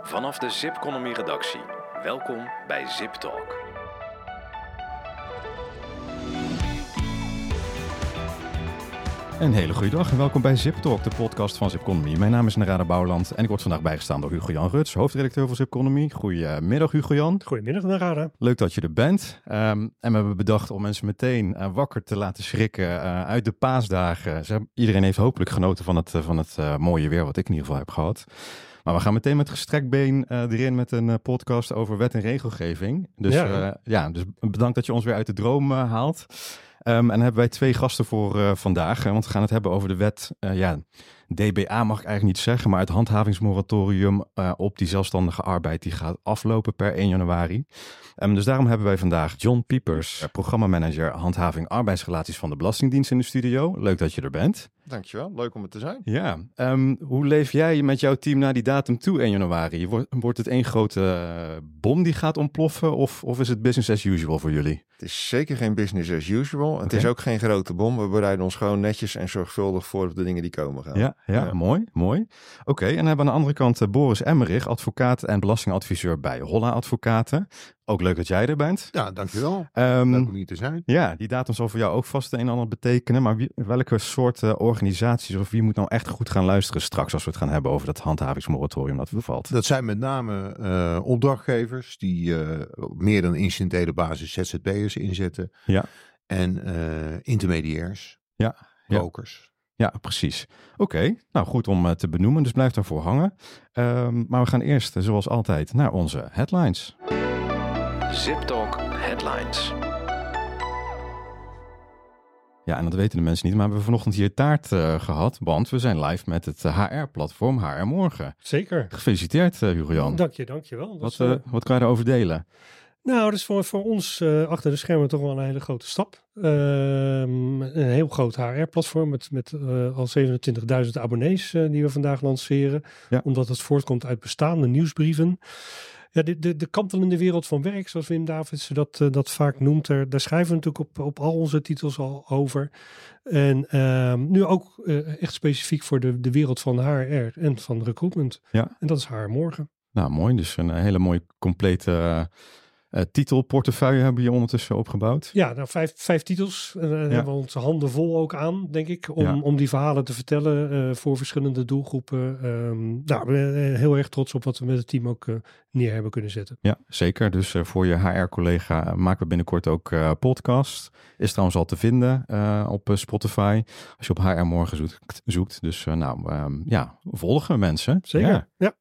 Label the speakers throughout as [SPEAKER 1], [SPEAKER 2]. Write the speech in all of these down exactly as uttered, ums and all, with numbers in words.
[SPEAKER 1] Vanaf de Zipconomy redactie. Welkom bij Zip Talk.
[SPEAKER 2] Een hele goede dag en welkom bij Zip Talk, de podcast van Zipconomy. Mijn naam is Narada Bouwland en ik word vandaag bijgestaan door Hugo-Jan Ruts, hoofdredacteur van Zipconomy. Goedemiddag Hugo-Jan.
[SPEAKER 3] Goedemiddag Narada. Leuk
[SPEAKER 2] Leuk dat je er bent. Um, en we hebben bedacht om mensen meteen uh, wakker te laten schrikken uh, uit de paasdagen. Ze hebben, iedereen heeft hopelijk genoten van het, uh, van het uh, mooie weer wat ik in ieder geval heb gehad. Maar we gaan meteen met gestrekt been uh, erin met een uh, podcast over wet en regelgeving. Dus, ja. Uh, ja, dus bedankt dat je ons weer uit de droom uh, haalt. Um, en dan hebben wij twee gasten voor uh, vandaag, uh, want we gaan het hebben over de wet, uh, ja, D B A mag ik eigenlijk niet zeggen, maar het handhavingsmoratorium uh, op die zelfstandige arbeid die gaat aflopen per één januari. Um, dus daarom hebben wij vandaag John Piepers, uh, programmamanager handhaving arbeidsrelaties van de Belastingdienst in de studio. Leuk dat je er bent.
[SPEAKER 4] Dankjewel, leuk om er te zijn.
[SPEAKER 2] Ja, um, hoe leef jij met jouw team naar die datum toe, één januari? Wordt, wordt het één grote uh, bom die gaat ontploffen of, of is het business as usual voor jullie?
[SPEAKER 4] Het is zeker geen business as usual. Okay. Het is ook geen grote bom. We bereiden ons gewoon netjes en zorgvuldig voor op de dingen die komen gaan.
[SPEAKER 2] Ja, ja, ja. mooi, mooi. Oké, okay, en dan hebben we aan de andere kant uh, Boris Emmerich, advocaat en belastingadviseur bij Holla Advocaten. Ook leuk dat jij er bent.
[SPEAKER 5] Ja, dankjewel.
[SPEAKER 2] Um,
[SPEAKER 5] leuk om hier te zijn.
[SPEAKER 2] Ja, die datum zal voor jou ook vast een en ander betekenen. Maar wie, welke soort uh, organisaties of wie moet nou echt goed gaan luisteren straks als we het gaan hebben over dat handhavingsmoratorium dat bevalt?
[SPEAKER 5] Dat zijn met name uh, opdrachtgevers die uh, op meer dan incidentele basis Z Z P'ers inzetten.
[SPEAKER 2] Ja.
[SPEAKER 5] En uh, intermediairs,
[SPEAKER 2] ja,
[SPEAKER 5] brokers.
[SPEAKER 2] Ja, ja precies. Oké, okay, nou goed om uh, te benoemen, dus blijf daarvoor hangen. Um, maar we gaan eerst, uh, zoals altijd, naar onze headlines.
[SPEAKER 1] Zip Talk Headlines.
[SPEAKER 2] Ja, en dat weten de mensen niet, maar we hebben vanochtend hier taart uh, gehad, want we zijn live met het uh, H R-platform H R Morgen.
[SPEAKER 3] Zeker.
[SPEAKER 2] Gefeliciteerd, uh, Hugo-Jan.
[SPEAKER 3] Dank je, dank je wel.
[SPEAKER 2] Wat, uh, wat kan je daarover delen?
[SPEAKER 3] Nou, dat is voor, voor ons uh, achter de schermen toch wel een hele grote stap. Uh, een heel groot H R-platform met, met uh, al zevenentwintigduizend abonnees uh, die we vandaag lanceren. Ja. Omdat het voortkomt uit bestaande nieuwsbrieven. Ja, de, de, de kantelende wereld van werk, zoals Wim Davidsen dat, uh, dat vaak noemt, er, daar schrijven we natuurlijk op, op al onze titels al over. En uh, nu ook uh, echt specifiek voor de, de wereld van H R en van recruitment.
[SPEAKER 2] Ja.
[SPEAKER 3] En dat is H R Morgen.
[SPEAKER 2] Nou, mooi. Dus een hele mooie complete uh, uh, titelportefeuille hebben we hier ondertussen opgebouwd.
[SPEAKER 3] Ja, nou vijf, vijf titels. Uh, daar ja. hebben we onze handen vol ook aan, denk ik, om, ja. om die verhalen te vertellen uh, voor verschillende doelgroepen. Um, nou, we zijn heel erg trots op wat we met het team ook uh, neer hebben kunnen zetten.
[SPEAKER 2] Ja, zeker. Dus uh, voor je H R-collega uh, maken we binnenkort ook uh, podcast. Is trouwens al te vinden uh, op uh, Spotify. Als je op H R Morgen zoekt. zoekt. Dus uh, nou, um, ja, volgen mensen.
[SPEAKER 3] Zeker, ja. ja.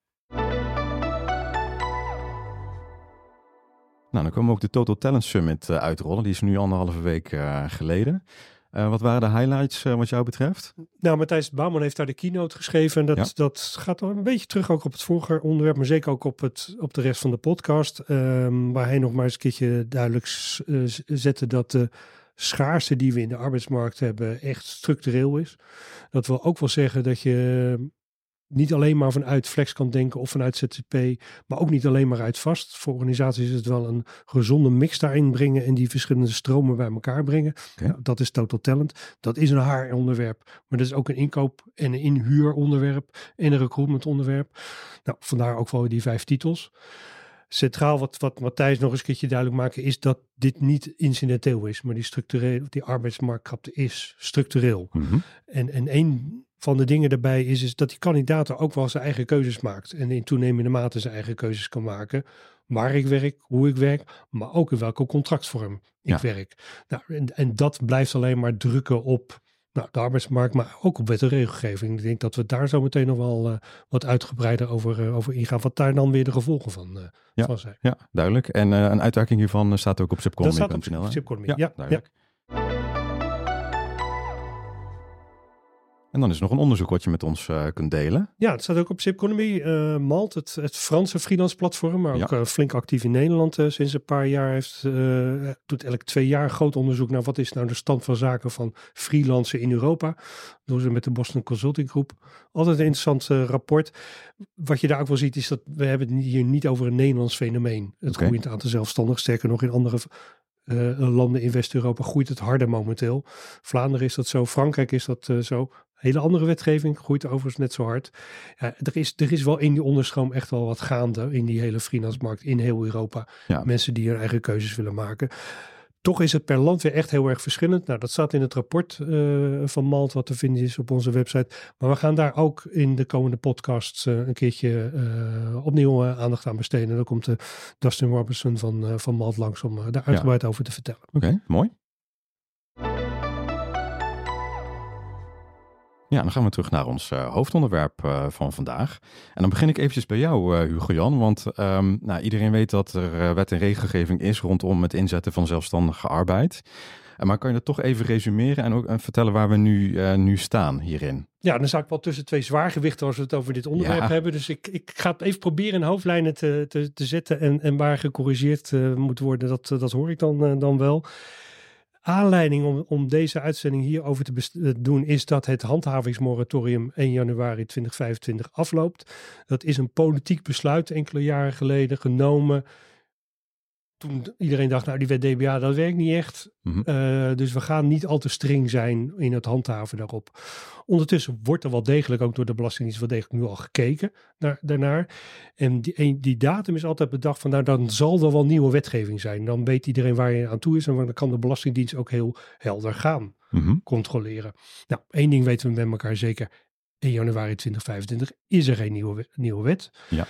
[SPEAKER 2] Nou, dan komen we ook de Total Talent Summit uh, uitrollen. Die is nu anderhalve week uh, geleden. Uh, wat waren de highlights uh, wat jou betreft?
[SPEAKER 3] Nou, Matthijs Bouwman heeft daar de keynote geschreven. En dat, ja. dat gaat wel een beetje terug ook op het vorige onderwerp, maar zeker ook op, het, op de rest van de podcast. Um, waar hij nog maar eens een keertje duidelijk uh, zette dat de schaarste die we in de arbeidsmarkt hebben echt structureel is. Dat wil ook wel zeggen dat je niet alleen maar vanuit flex kan denken of vanuit Z Z P, maar ook niet alleen maar uit vast. Voor organisaties is het wel een gezonde mix daarin brengen en die verschillende stromen bij elkaar brengen. Okay. Nou, dat is Total Talent. Dat is een H R-onderwerp, maar dat is ook een inkoop- en een inhuuronderwerp en een recruitment onderwerp. Nou, vandaar ook wel die vijf titels. Centraal wat, wat Matthijs nog eens een keertje duidelijk maken is dat dit niet incidenteel is, maar die structureel, die arbeidsmarktkrapte is structureel. Mm-hmm. En, en één van de dingen daarbij is, is dat die kandidaat ook wel zijn eigen keuzes maakt. En in toenemende mate zijn eigen keuzes kan maken. Waar ik werk, hoe ik werk, maar ook in welke contractvorm ik ja. werk. Nou, en, en dat blijft alleen maar drukken op nou, de arbeidsmarkt, maar ook op wet en regelgeving. Ik denk dat we daar zo meteen nog wel uh, wat uitgebreider over, uh, over ingaan. Wat daar dan weer de gevolgen van, uh,
[SPEAKER 2] ja,
[SPEAKER 3] van zijn.
[SPEAKER 2] Ja, duidelijk. En uh, een uitwerking hiervan uh, staat ook op Zipconomy.
[SPEAKER 3] Dat staat op Zipconomy,
[SPEAKER 2] ja,
[SPEAKER 3] ja,
[SPEAKER 2] duidelijk.
[SPEAKER 3] Ja.
[SPEAKER 2] En dan is er nog een onderzoek wat je met ons uh, kunt delen.
[SPEAKER 3] Ja, het staat ook op Zipconomy. Uh, Malt, het, het Franse freelance platform, maar ook ja. uh, flink actief in Nederland uh, sinds een paar jaar. Heeft, uh, doet elk twee jaar groot onderzoek naar wat is nou de stand van zaken van freelancen in Europa. Dat doen ze met de Boston Consulting Group. Altijd een interessant uh, rapport. Wat je daar ook wel ziet is dat we hebben het hier niet over een Nederlands fenomeen. Het okay. groeiend aantal zelfstandigen, sterker nog in andere Uh, landen in West-Europa groeit het harder momenteel. Vlaanderen is dat zo, Frankrijk is dat uh, zo. Hele andere wetgeving, groeit overigens net zo hard. Ja, er, is, er is wel in die onderstroom echt wel wat gaande in die hele freelance-markt in heel Europa.
[SPEAKER 2] Ja.
[SPEAKER 3] Mensen die hun eigen keuzes willen maken. Toch is het per land weer echt heel erg verschillend. Nou, dat staat in het rapport uh, van Malt wat te vinden is op onze website. Maar we gaan daar ook in de komende podcasts uh, een keertje uh, opnieuw uh, aandacht aan besteden. En dan komt uh, Dustin Robertson van, uh, van Malt langs om uh, daar uitgebreid ja. over te vertellen.
[SPEAKER 2] Oké, okay, mooi. Ja, dan gaan we terug naar ons uh, hoofdonderwerp uh, van vandaag. En dan begin ik eventjes bij jou, uh, Hugo-Jan. Want um, nou, iedereen weet dat er uh, wet en regelgeving is rondom het inzetten van zelfstandige arbeid. Uh, maar kan je dat toch even resumeren en ook uh, vertellen waar we nu, uh, nu staan hierin?
[SPEAKER 3] Ja, dan sta ik wel tussen twee zwaargewichten als we het over dit onderwerp ja. hebben. Dus ik, ik ga het even proberen in hoofdlijnen te, te, te zetten. En, en waar gecorrigeerd uh, moet worden, dat, dat hoor ik dan, uh, dan wel. Aanleiding om, om deze uitzending hierover te best- doen is dat het handhavingsmoratorium één januari tweeduizend vijfentwintig afloopt. Dat is een politiek besluit enkele jaren geleden genomen. Toen iedereen dacht, nou die wet D B A, dat werkt niet echt. Mm-hmm. Uh, dus we gaan niet al te streng zijn in het handhaven daarop. Ondertussen wordt er wel degelijk, ook door de Belastingdienst, wel degelijk nu al gekeken naar, daarnaar. En die, die datum is altijd bedacht van, nou dan zal er wel nieuwe wetgeving zijn. Dan weet iedereen waar je aan toe is en dan kan de Belastingdienst ook heel helder gaan mm-hmm. controleren. Nou, één ding weten we met elkaar zeker. één januari tweeduizend vijfentwintig is er geen nieuwe, nieuwe wet.
[SPEAKER 2] Ja.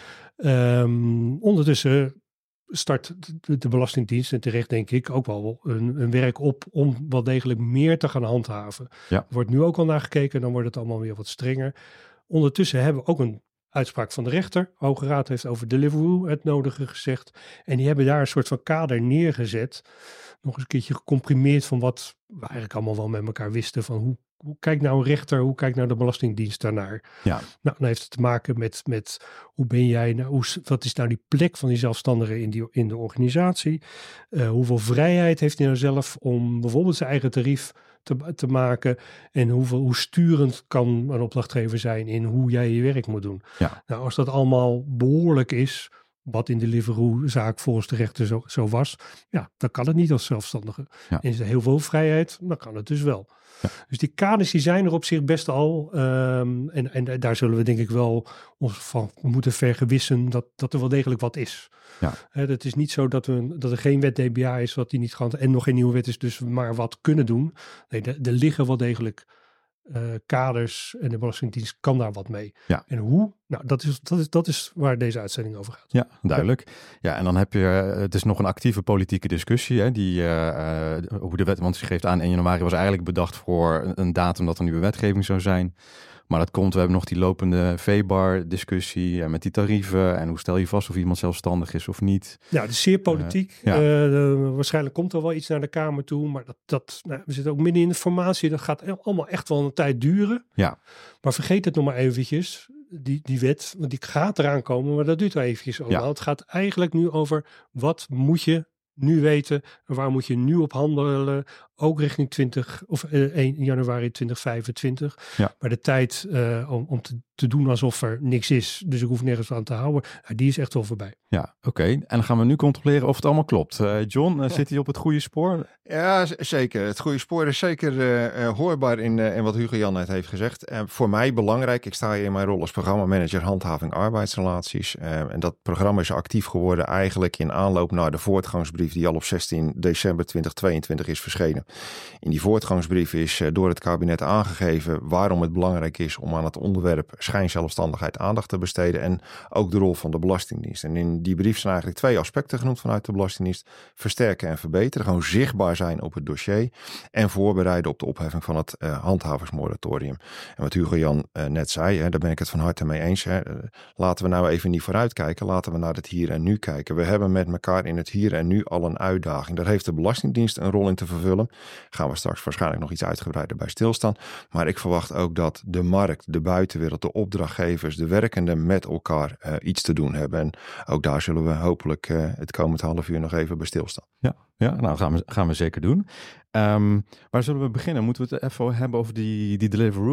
[SPEAKER 3] Um, ondertussen start de, de Belastingdienst, en terecht denk ik, ook wel een, een werk op om wel degelijk meer te gaan handhaven.
[SPEAKER 2] Ja.
[SPEAKER 3] Er wordt nu ook al naar gekeken, dan wordt het allemaal weer wat strenger. Ondertussen hebben we ook een uitspraak van de rechter. Hoge Raad heeft over Deliveroo het nodige gezegd. En die hebben daar een soort van kader neergezet. Nog eens een keertje gecomprimeerd van wat we eigenlijk allemaal wel met elkaar wisten. Van hoe, hoe kijkt nou een rechter, hoe kijkt nou de Belastingdienst daarnaar?
[SPEAKER 2] Ja.
[SPEAKER 3] Nou, dan heeft het te maken met, met hoe ben jij, nou, hoe, wat is nou die plek van die zelfstandigen in, die, in de organisatie? Uh, hoeveel vrijheid heeft hij nou zelf om bijvoorbeeld zijn eigen tarief te, te maken? En hoeveel, hoe sturend kan een opdrachtgever zijn in hoe jij je werk moet doen?
[SPEAKER 2] Ja.
[SPEAKER 3] Nou, als dat allemaal behoorlijk is, wat in de Deliveroo-zaak volgens de rechter zo, zo was, ja, dan kan het niet als zelfstandige.
[SPEAKER 2] Ja.
[SPEAKER 3] En is er heel veel vrijheid, dan kan het dus wel. Ja. Dus die kaders die zijn er op zich best al. Um, en, en daar zullen we denk ik wel ons van moeten vergewissen dat, dat er wel degelijk wat is.
[SPEAKER 2] Ja.
[SPEAKER 3] He, het is niet zo dat, we, dat er geen wet D B A is wat die niet gaat en nog geen nieuwe wet is, dus we maar wat kunnen doen. Nee, er, er liggen wel degelijk uh, kaders en de Belastingdienst kan daar wat mee.
[SPEAKER 2] Ja.
[SPEAKER 3] En hoe? Nou, dat is, dat, is, dat is waar deze uitzending over gaat.
[SPEAKER 2] Ja, duidelijk. Ja, en dan heb je, het is nog een actieve politieke discussie, hè, die, uh, hoe de wet, want ze geeft aan één januari was eigenlijk bedacht voor een datum dat er nieuwe wetgeving zou zijn. Maar dat komt, we hebben nog die lopende V-bar discussie en met die tarieven en hoe stel je vast of iemand zelfstandig is of niet.
[SPEAKER 3] Ja, het is zeer politiek. Uh, ja. uh, waarschijnlijk komt er wel iets naar de Kamer toe, maar dat, dat, nou, we zitten ook midden in de formatie. Dat gaat allemaal echt wel een tijd duren.
[SPEAKER 2] Ja.
[SPEAKER 3] Maar vergeet het nog maar eventjes, die, die wet, want die gaat eraan komen, maar dat duurt wel eventjes allemaal. Ja. Het gaat eigenlijk nu over wat moet je nu weten en waar moet je nu op handelen, ook richting twintig of uh, één januari tweeduizend vijfentwintig.
[SPEAKER 2] Ja.
[SPEAKER 3] Maar de tijd uh, om, om te, te doen alsof er niks is, dus ik hoef nergens aan te houden, uh, die is echt wel voorbij.
[SPEAKER 2] Ja, oké. Okay. En dan gaan we nu controleren of het allemaal klopt. Uh, John, uh, zit hij op het goede spoor?
[SPEAKER 4] Ja, z- zeker. Het goede spoor is zeker uh, uh, hoorbaar in, uh, in wat Hugo-Jan net heeft gezegd. Uh, voor mij belangrijk, ik sta hier in mijn rol als programmamanager handhaving arbeidsrelaties. Uh, en dat programma is actief geworden eigenlijk in aanloop naar de voortgangsbrief die al op zestien december tweeduizend tweeëntwintig is verschenen. In die voortgangsbrief is uh, door het kabinet aangegeven waarom het belangrijk is om aan het onderwerp schijnzelfstandigheid aandacht te besteden en ook de rol van de Belastingdienst. En in die brief zijn eigenlijk twee aspecten genoemd vanuit de Belastingdienst. Versterken en verbeteren, gewoon zichtbaar zijn op het dossier en voorbereiden op de opheffing van het uh, handhavingsmoratorium. En wat Hugo-Jan uh, net zei, hè, daar ben ik het van harte mee eens. Hè. Uh, laten we nou even niet vooruitkijken, laten we naar het hier en nu kijken. We hebben met elkaar in het hier en nu al een uitdaging. Daar heeft de Belastingdienst een rol in te vervullen. Gaan we straks waarschijnlijk nog iets uitgebreider bij stilstaan. Maar ik verwacht ook dat de markt, de buitenwereld, de opdrachtgevers, de werkenden met elkaar uh, iets te doen hebben. En ook daar zullen we hopelijk uh, het komend half uur nog even bij stilstaan.
[SPEAKER 2] Ja, ja nou gaan we, gaan we zeker doen. Um, waar zullen we beginnen? Moeten we het even hebben over die, die Deliveroo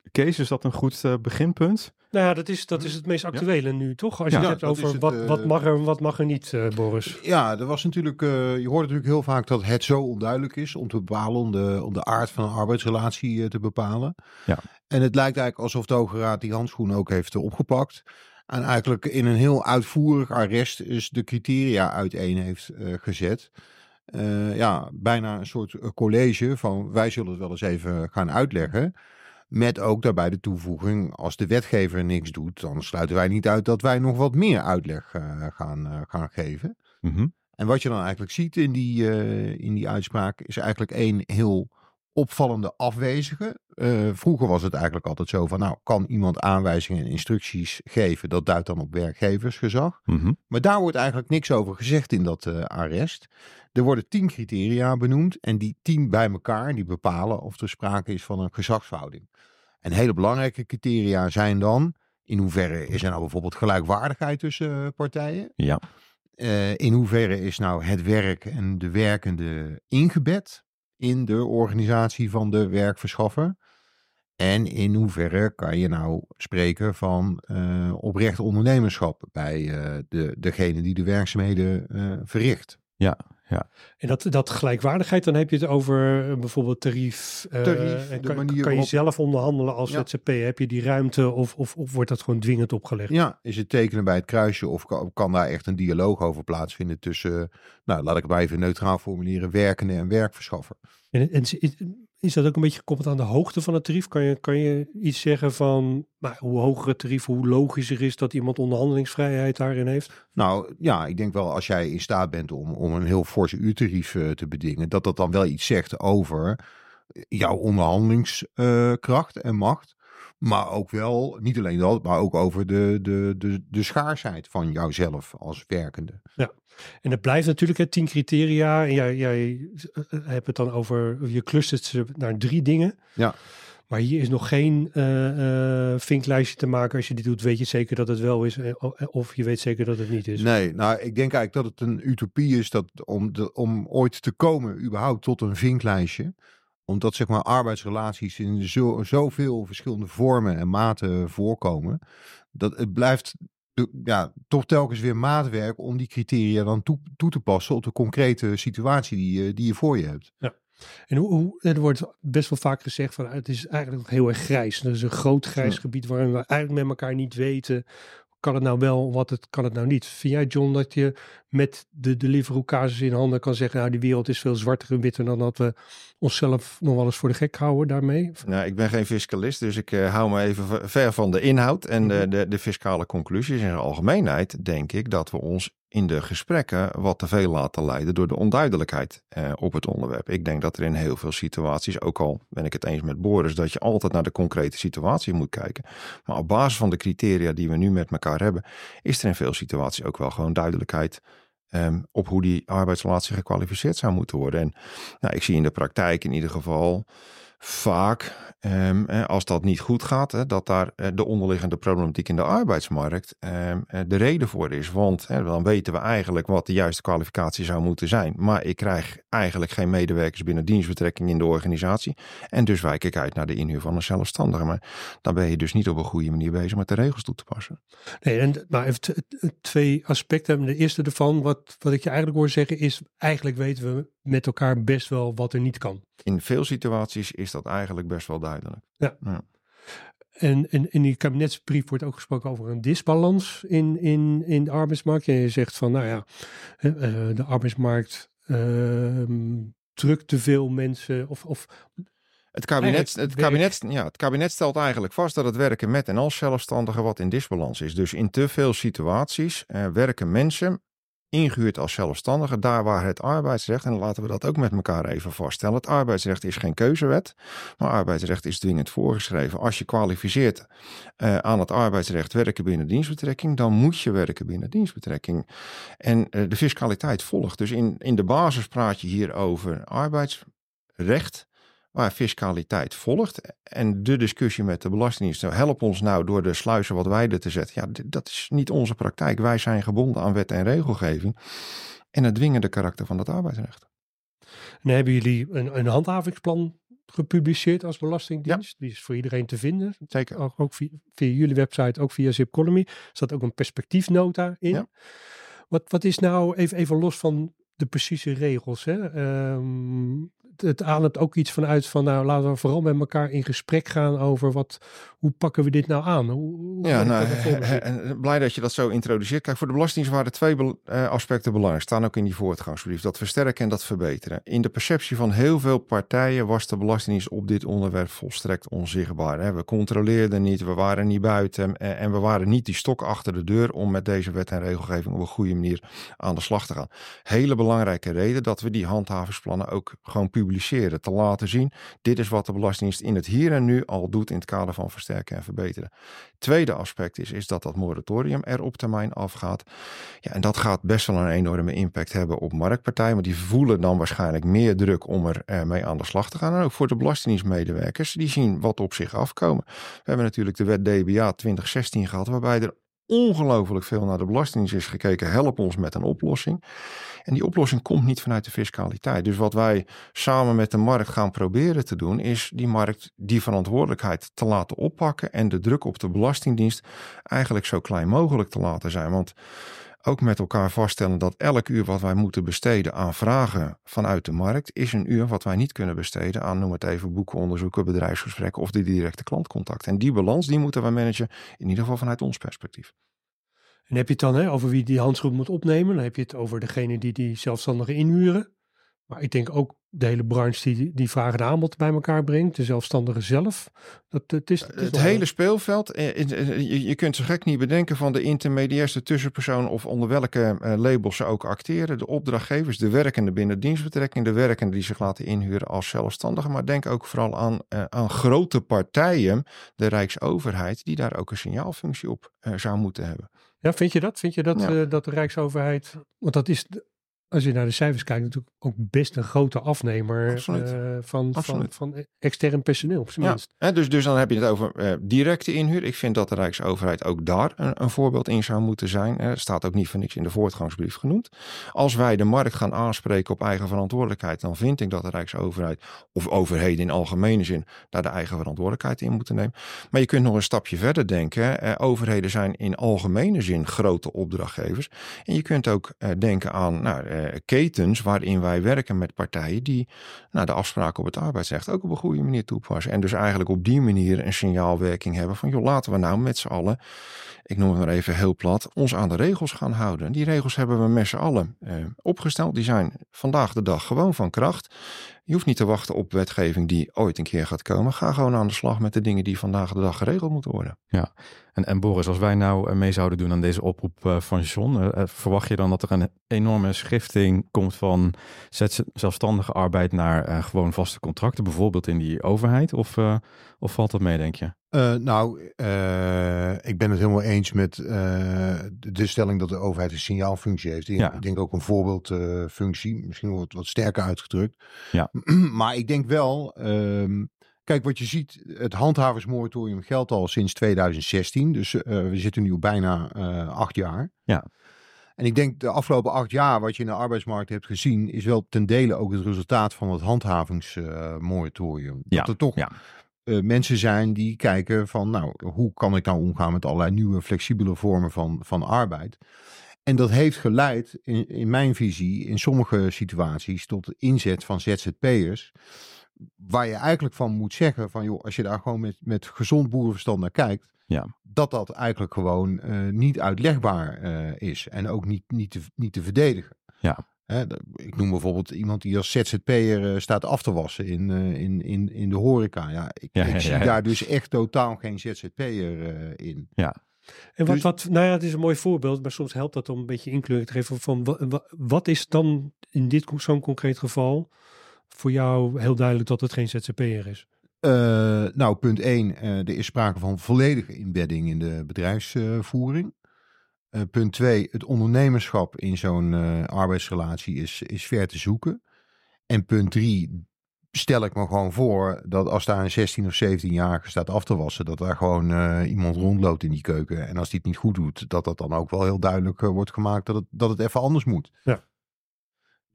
[SPEAKER 2] Kees, is dat een goed uh, beginpunt?
[SPEAKER 3] Nou ja, dat is, dat is het meest actuele ja. nu, toch? Als je
[SPEAKER 2] ja,
[SPEAKER 3] het hebt over het, wat, uh, wat mag er wat mag er niet, uh, Boris.
[SPEAKER 5] Ja, er was natuurlijk, uh, je hoort natuurlijk heel vaak dat het zo onduidelijk is om te bepalen, om de, om de aard van een arbeidsrelatie uh, te bepalen.
[SPEAKER 2] Ja.
[SPEAKER 5] En het lijkt eigenlijk alsof de Hoge Raad die handschoen ook heeft uh, opgepakt. En eigenlijk in een heel uitvoerig arrest is de criteria uiteen heeft uh, gezet. Uh, ja, bijna een soort college van wij zullen het wel eens even gaan uitleggen. Met ook daarbij de toevoeging, als de wetgever niks doet, dan sluiten wij niet uit dat wij nog wat meer uitleg uh, gaan, uh, gaan geven.
[SPEAKER 2] Mm-hmm.
[SPEAKER 5] En wat je dan eigenlijk ziet in die, uh, in die uitspraak is eigenlijk één heel opvallende afwezige. Uh, vroeger was het eigenlijk altijd zo van, nou, kan iemand aanwijzingen en instructies geven? Dat duidt dan op werkgeversgezag.
[SPEAKER 2] Mm-hmm.
[SPEAKER 5] Maar daar wordt eigenlijk niks over gezegd in dat uh, arrest. Er worden tien criteria benoemd en die tien bij elkaar, die bepalen of er sprake is van een gezagsverhouding. En hele belangrijke criteria zijn dan, in hoeverre is er nou bijvoorbeeld gelijkwaardigheid tussen uh, partijen?
[SPEAKER 2] Ja.
[SPEAKER 5] Uh, in hoeverre is nou het werk en de werkende ingebed in de organisatie van de werkverschaffer? En in hoeverre kan je nou spreken van uh, oprecht ondernemerschap bij uh, de, degene die de werkzaamheden uh, verricht?
[SPEAKER 2] Ja, ja.
[SPEAKER 3] En dat, dat gelijkwaardigheid, dan heb je het over uh, bijvoorbeeld tarief. Uh,
[SPEAKER 5] tarief
[SPEAKER 3] kan,
[SPEAKER 5] de
[SPEAKER 3] kan
[SPEAKER 5] manier
[SPEAKER 3] je
[SPEAKER 5] waarop...
[SPEAKER 3] zelf onderhandelen als
[SPEAKER 5] ja.
[SPEAKER 3] Z Z P? Heb je die ruimte of, of, of wordt dat gewoon dwingend opgelegd?
[SPEAKER 5] Ja, is het tekenen bij het kruisje of kan, kan daar echt een dialoog over plaatsvinden tussen, nou laat ik het maar even neutraal formuleren, werkende en werkverschaffer.
[SPEAKER 3] En, en is dat ook een beetje gekoppeld aan de hoogte van het tarief? Kan je, kan je iets zeggen van, nou, hoe hoger het tarief, hoe logischer is dat iemand onderhandelingsvrijheid daarin heeft?
[SPEAKER 5] Nou ja, ik denk wel als jij in staat bent om, om een heel forse uurtarief uh, te bedingen, dat dat dan wel iets zegt over jouw onderhandelingskracht uh, en macht. Maar ook wel, niet alleen dat, maar ook over de, de, de, de schaarsheid van jouzelf als werkende.
[SPEAKER 3] Ja, en het blijft natuurlijk het tien criteria. En jij, jij hebt het dan over, je clustert ze naar drie dingen.
[SPEAKER 5] Ja.
[SPEAKER 3] Maar hier is nog geen uh, uh, vinklijstje te maken. Als je dit doet, weet je zeker dat het wel is. Of je weet zeker dat het niet is.
[SPEAKER 5] Nee, nou ik denk eigenlijk dat het een utopie is dat om, de, om ooit te komen überhaupt tot een vinklijstje. Omdat zeg maar arbeidsrelaties in zo, zoveel verschillende vormen en maten voorkomen. Dat het blijft ja, toch telkens weer maatwerk om die criteria dan toe, toe te passen op de concrete situatie die je, die je voor je hebt.
[SPEAKER 3] Ja. En hoe, hoe, er wordt best wel vaak gezegd van het is eigenlijk nog heel erg grijs. Er is een groot grijs ja. gebied waarin we eigenlijk met elkaar niet weten. Kan het nou wel, wat het kan het nou niet? Vind jij, John, dat je met de Deliveroo casus in handen kan zeggen, nou die wereld is veel zwarter en witter dan dat we onszelf nog wel eens voor de gek houden daarmee?
[SPEAKER 4] Nou, ik ben geen fiscalist, dus ik uh, hou me even ver van de inhoud en de, de, de fiscale conclusies. In de algemeenheid denk ik dat we ons in de gesprekken wat te veel laten leiden door de onduidelijkheid uh, op het onderwerp. Ik denk dat er in heel veel situaties, ook al ben ik het eens met Boris, dat je altijd naar de concrete situatie moet kijken. Maar op basis van de criteria die we nu met elkaar hebben, is er in veel situaties ook wel gewoon duidelijkheid um, op hoe die arbeidsrelatie gekwalificeerd zou moeten worden. En nou, ik zie in de praktijk in ieder geval vaak, um, als dat niet goed gaat, hè, dat daar uh, de onderliggende problematiek in de arbeidsmarkt um, uh, de reden voor is. Want hè, dan weten we eigenlijk wat de juiste kwalificatie zou moeten zijn. Maar ik krijg eigenlijk geen medewerkers binnen dienstbetrekking in de organisatie. En dus wijk ik uit naar de inhuur van een zelfstandige. Maar dan ben je dus niet op een goede manier bezig met de regels toe te passen.
[SPEAKER 3] Nee, en, maar even t- t- twee aspecten. De eerste ervan, wat, wat ik je eigenlijk hoor zeggen, is eigenlijk weten we met elkaar best wel wat er niet kan.
[SPEAKER 4] In veel situaties is dat eigenlijk best wel duidelijk.
[SPEAKER 3] Ja.
[SPEAKER 4] ja.
[SPEAKER 3] En, en in die kabinetsbrief wordt ook gesproken over een disbalans in, in, in de arbeidsmarkt. En je zegt van, nou ja, de arbeidsmarkt uh, drukt te veel mensen of... of
[SPEAKER 4] Het kabinet, het, kabinet, ja, het kabinet stelt eigenlijk vast dat het werken met en als zelfstandige wat in disbalans is. Dus in te veel situaties uh, werken mensen ingehuurd als zelfstandige, daar waar het arbeidsrecht, en laten we dat ook met elkaar even vaststellen, het arbeidsrecht is geen keuzewet, maar arbeidsrecht is dwingend voorgeschreven. Als je kwalificeert uh, aan het arbeidsrecht werken binnen dienstbetrekking, dan moet je werken binnen dienstbetrekking. En uh, de fiscaliteit volgt. Dus in, in de basis praat je hier over arbeidsrecht, waar fiscaliteit volgt. En de discussie met de Belastingdienst, help ons nou door de sluizen wat wijder te zetten. Ja, d- dat is niet onze praktijk. Wij zijn gebonden aan wet en regelgeving en het dwingende karakter van het arbeidsrecht.
[SPEAKER 3] En hebben jullie een, een handhavingsplan gepubliceerd als Belastingdienst. Ja. Die is voor iedereen te vinden.
[SPEAKER 4] Zeker.
[SPEAKER 3] Ook, ook via, via jullie website, ook via Zipcolumn. Er staat ook een perspectiefnota in. Ja. Wat, wat is nou, even, even los van de precieze regels, hè? Um, het ademt ook iets vanuit van, nou, laten we vooral met elkaar in gesprek gaan over wat, hoe pakken we dit nou aan? Hoe, hoe
[SPEAKER 4] ja, nou, he, blij dat je dat zo introduceert. Kijk, voor de Belastingdienst waren twee be- uh, aspecten belangrijk. Staan ook in die voortgangsbrief. Dat versterken en dat verbeteren. In de perceptie van heel veel partijen was de Belastingdienst op dit onderwerp volstrekt onzichtbaar. Hè. We controleerden niet, we waren niet buiten en, en we waren niet die stok achter de deur om met deze wet en regelgeving op een goede manier aan de slag te gaan. Hele belangrijke reden dat we die handhavingsplannen ook gewoon publiceren. Te laten zien, dit is wat de Belastingdienst in het hier en nu al doet in het kader van versterken en verbeteren. Tweede aspect is, is dat dat moratorium er op termijn afgaat. Ja, en dat gaat best wel een enorme impact hebben op marktpartijen, maar die voelen dan waarschijnlijk meer druk om er eh, mee aan de slag te gaan. En ook voor de Belastingdienstmedewerkers, die zien wat op zich afkomen. We hebben natuurlijk de wet D B A twintig zestien gehad, waarbij er ongelooflijk veel naar de Belastingdienst is gekeken. Help ons met een oplossing. En die oplossing komt niet vanuit de fiscaliteit. Dus wat wij samen met de markt gaan proberen te doen, is die markt die verantwoordelijkheid te laten oppakken en de druk op de Belastingdienst eigenlijk zo klein mogelijk te laten zijn. Want ook met elkaar vaststellen dat elk uur wat wij moeten besteden aan vragen vanuit de markt, is een uur wat wij niet kunnen besteden aan, noem het even, boeken, onderzoeken, bedrijfsgesprekken of de directe klantcontact. En die balans, die moeten we managen, in ieder geval vanuit ons perspectief.
[SPEAKER 3] En heb je het dan hè, over wie die handschoen moet opnemen? Dan heb je het over degene die die zelfstandigen inhuren. Maar ik denk ook de hele branche die, die vraag en aanbod bij elkaar brengt. De zelfstandigen zelf. Dat, het is, het is
[SPEAKER 4] het hele speelveld. Je, je kunt zo gek niet bedenken van de intermediairs, de tussenpersoon of onder welke labels ze ook acteren. De opdrachtgevers, de werkenden binnen dienstbetrekking, de werkenden die zich laten inhuren als zelfstandigen. Maar denk ook vooral aan, aan grote partijen, de Rijksoverheid, die daar ook een signaalfunctie op zou moeten hebben.
[SPEAKER 3] Ja, vind je dat? Vind je dat, ja. uh, dat de Rijksoverheid, want dat is, als je naar de cijfers kijkt, natuurlijk ook best een grote afnemer uh, van, van, van extern personeel, op zijn minst.
[SPEAKER 4] Ja, dus, dus dan heb je het over uh, directe inhuur. Ik vind dat de Rijksoverheid ook daar een, een voorbeeld in zou moeten zijn. Er staat ook niet voor niks in de voortgangsbrief genoemd. Als wij de markt gaan aanspreken op eigen verantwoordelijkheid, dan vind ik dat de Rijksoverheid of overheden in algemene zin daar de eigen verantwoordelijkheid in moeten nemen. Maar je kunt nog een stapje verder denken. Uh, overheden zijn in algemene zin grote opdrachtgevers. En je kunt ook uh, denken aan nou, uh, ketens waarin wij werken met partijen die nou, de afspraken op het arbeidsrecht ook op een goede manier toepassen. En dus eigenlijk op die manier een signaalwerking hebben van joh, laten we nou met z'n allen, ik noem het maar even heel plat, ons aan de regels gaan houden. Die regels hebben we met z'n allen uh, opgesteld. Die zijn vandaag de dag gewoon van kracht. Je hoeft niet te wachten op wetgeving die ooit een keer gaat komen. Ga gewoon aan de slag met de dingen die vandaag de dag geregeld moeten worden.
[SPEAKER 2] Ja, en, en Boris, als wij nou mee zouden doen aan deze oproep uh, van John, uh, verwacht je dan dat er een enorme schifting komt van zelfstandige arbeid naar uh, gewoon vaste contracten, bijvoorbeeld in die overheid? Of, uh, of valt dat mee, denk je?
[SPEAKER 5] Uh, nou, uh, ik ben het helemaal eens met uh, de stelling dat de overheid een signaalfunctie heeft. Ik, ja. ik denk ook een voorbeeldfunctie, uh, misschien wat, wat sterker uitgedrukt.
[SPEAKER 2] Ja.
[SPEAKER 5] Maar ik denk wel, um, kijk wat je ziet, het handhavingsmoratorium geldt al sinds tweeduizend zestien. Dus uh, we zitten nu op bijna uh, acht jaar.
[SPEAKER 2] Ja.
[SPEAKER 5] En ik denk de afgelopen acht jaar wat je in de arbeidsmarkt hebt gezien, is wel ten dele ook het resultaat van het handhavingsmoratorium.
[SPEAKER 2] Ja.
[SPEAKER 5] Dat er toch
[SPEAKER 2] ja.
[SPEAKER 5] uh, mensen zijn die kijken van, nou, hoe kan ik nou omgaan met allerlei nieuwe flexibele vormen van, van arbeid. En dat heeft geleid, in, in mijn visie, in sommige situaties tot de inzet van Z Z P'ers. Waar je eigenlijk van moet zeggen van, joh, als je daar gewoon met, met gezond boerenverstand naar kijkt,
[SPEAKER 2] ja.
[SPEAKER 5] dat dat eigenlijk gewoon uh, niet uitlegbaar uh, is. En ook niet, niet, te, niet te verdedigen.
[SPEAKER 2] Ja.
[SPEAKER 5] Hè, ik noem bijvoorbeeld iemand die als Z Z P'er uh, staat af te wassen in, uh, in, in, in de horeca. Ja, ik,
[SPEAKER 2] ja,
[SPEAKER 5] ik
[SPEAKER 2] ja,
[SPEAKER 5] zie
[SPEAKER 2] ja, ja.
[SPEAKER 5] daar dus echt totaal geen Z Z P'er uh, in.
[SPEAKER 2] Ja.
[SPEAKER 3] En wat, dus, wat, nou ja, het is een mooi voorbeeld, maar soms helpt dat om een beetje inkleuring te geven van wat, wat is dan in dit zo'n concreet geval voor jou heel duidelijk dat het geen Z Z P'er is?
[SPEAKER 5] Uh, nou, punt één, uh, er is sprake van volledige inbedding in de bedrijfsvoering. Uh, punt twee, het ondernemerschap in zo'n uh, arbeidsrelatie is, is ver te zoeken. En punt drie, stel ik me gewoon voor dat als daar een zestien of zeventienjarige staat af te wassen, dat daar gewoon uh, iemand rondloopt in die keuken. En als die het niet goed doet, dat dat dan ook wel heel duidelijk uh, wordt gemaakt dat het, dat het even anders moet.
[SPEAKER 3] Ja.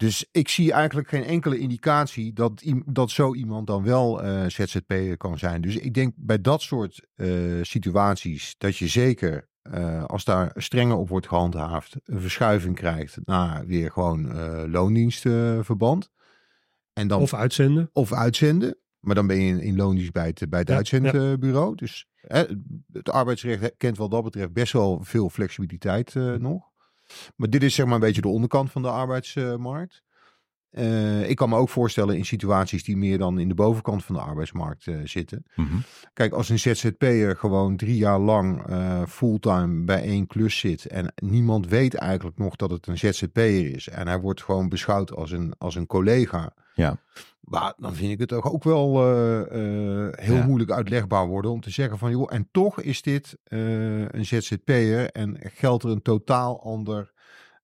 [SPEAKER 5] Dus ik zie eigenlijk geen enkele indicatie dat, dat zo iemand dan wel uh, Z Z P'er kan zijn. Dus ik denk bij dat soort uh, situaties dat je zeker, uh, als daar strenger op wordt gehandhaafd, een verschuiving krijgt naar weer gewoon uh, loondienstverband. En dan,
[SPEAKER 3] of uitzenden.
[SPEAKER 5] Of uitzenden. Maar dan ben je in, in loondienst bij het, bij het ja, uitzendbureau. Ja. Dus hè, het arbeidsrecht kent wat dat betreft best wel veel flexibiliteit uh, nog. Maar dit is zeg maar een beetje de onderkant van de arbeidsmarkt. Uh, ik kan me ook voorstellen in situaties die meer dan in de bovenkant van de arbeidsmarkt uh, zitten. Mm-hmm. Kijk, als een Z Z P'er gewoon drie jaar lang uh, fulltime bij één klus zit en niemand weet eigenlijk nog dat het een Z Z P'er is en hij wordt gewoon beschouwd als een, als een collega.
[SPEAKER 2] Ja.
[SPEAKER 5] Maar dan vind ik het toch ook wel uh, uh, heel ja. moeilijk uitlegbaar worden om te zeggen van joh, en toch is dit uh, een Z Z P'er en geldt er een totaal ander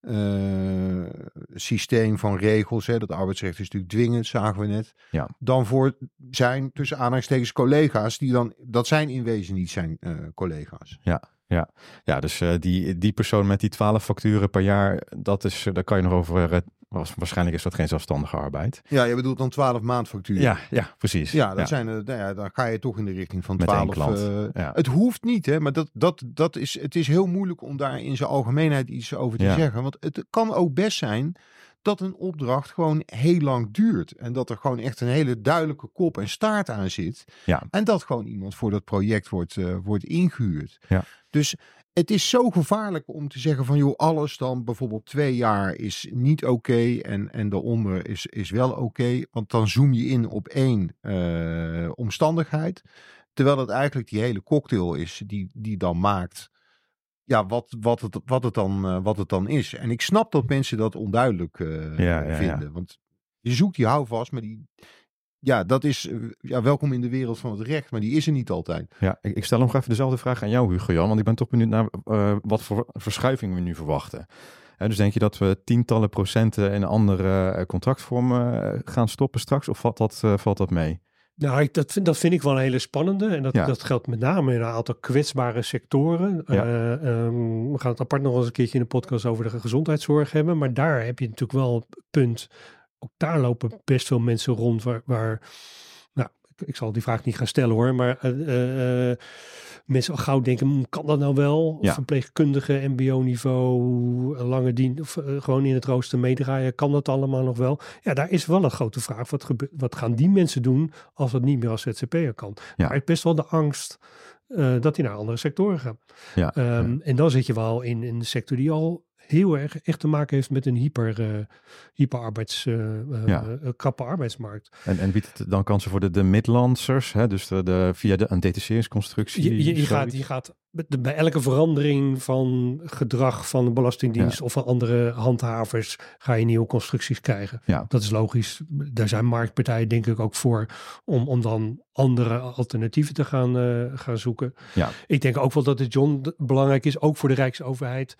[SPEAKER 5] uh, systeem van regels. Hè? Dat arbeidsrecht is natuurlijk dwingend, zagen we net.
[SPEAKER 2] Ja.
[SPEAKER 5] Dan voor zijn tussen aanhalingstekens collega's die dan, dat zijn in wezen niet zijn uh, collega's.
[SPEAKER 2] Ja. Ja, ja, dus uh, die, die persoon met die twaalf facturen per jaar, dat is, daar kan je nog over, uh, waarschijnlijk is dat geen zelfstandige arbeid.
[SPEAKER 5] Ja, je bedoelt dan twaalf maandfacturen.
[SPEAKER 2] Ja, ja, precies.
[SPEAKER 5] Ja, dat
[SPEAKER 2] ja.
[SPEAKER 5] zijn, uh, nou ja, dan ga je toch in de richting van
[SPEAKER 2] met
[SPEAKER 5] twaalf.
[SPEAKER 2] klant.
[SPEAKER 5] Uh,
[SPEAKER 2] ja.
[SPEAKER 5] Het hoeft niet, hè, maar dat, dat, dat is, het is heel moeilijk om daar in zijn algemeenheid iets over te
[SPEAKER 2] ja.
[SPEAKER 5] zeggen. Want het kan ook best zijn dat een opdracht gewoon heel lang duurt. En dat er gewoon echt een hele duidelijke kop en staart aan zit.
[SPEAKER 2] Ja.
[SPEAKER 5] En dat gewoon iemand voor dat project wordt, uh, wordt ingehuurd.
[SPEAKER 2] Ja.
[SPEAKER 5] Dus het is zo gevaarlijk om te zeggen van joh, alles dan bijvoorbeeld twee jaar is niet oké okay en, en daaronder is, is wel oké. Okay, want dan zoom je in op één uh, omstandigheid. Terwijl het eigenlijk die hele cocktail is die, die dan maakt ja, wat, wat, het, wat, het dan, uh, wat het dan is. En ik snap dat mensen dat onduidelijk uh, ja, ja, vinden. Ja. Want je zoekt die houvast, maar die... Ja, dat is ja, welkom in de wereld van het recht, maar die is er niet altijd.
[SPEAKER 2] Ja, ik, ik stel nog even dezelfde vraag aan jou, Hugo Jan, want ik ben toch benieuwd naar uh, wat voor verschuivingen we nu verwachten. He, dus denk je dat we tientallen procenten in andere uh, contractvormen uh, gaan stoppen straks, of valt dat, uh, valt dat mee?
[SPEAKER 3] Nou, ik, dat, vind, dat vind ik wel een hele spannende. En dat, ja. dat geldt met name in een aantal kwetsbare sectoren. Ja. Uh, um, we gaan het apart nog eens een keertje in de podcast over de gezondheidszorg hebben. Maar daar heb je natuurlijk wel een punt. Ook daar lopen best veel mensen rond waar, waar nou, ik, ik zal die vraag niet gaan stellen hoor, maar uh, uh, mensen al gauw denken, kan dat nou wel? Ja. Verpleegkundige, M B O-niveau, lange dienst, of uh, gewoon in het rooster meedraaien, kan dat allemaal nog wel? Ja, daar is wel een grote vraag. Wat, gebe- wat gaan die mensen doen als het niet meer als Z Z P'er kan? Ja. Maar ik best wel de angst uh, dat die naar andere sectoren gaan.
[SPEAKER 2] Ja.
[SPEAKER 3] Um,
[SPEAKER 2] Ja.
[SPEAKER 3] En dan zit je wel in, in een sector die al heel erg echt te maken heeft met een hyper, uh, hyperarbeids, uh,
[SPEAKER 2] Ja.
[SPEAKER 3] uh, krappe arbeidsmarkt.
[SPEAKER 2] En, en biedt het dan kansen voor de, de midlancers, hè? Dus de, de, via de, een detacheringsconstructie?
[SPEAKER 3] Je, je, je, gaat, je gaat de, bij elke verandering van gedrag van de Belastingdienst ja. of van andere handhavers ga je nieuwe constructies krijgen.
[SPEAKER 2] Ja.
[SPEAKER 3] Dat is logisch. Daar zijn marktpartijen denk ik ook voor om, om dan andere alternatieven te gaan, uh, gaan zoeken.
[SPEAKER 2] Ja.
[SPEAKER 3] Ik denk ook wel dat het, John, belangrijk is, ook voor de Rijksoverheid.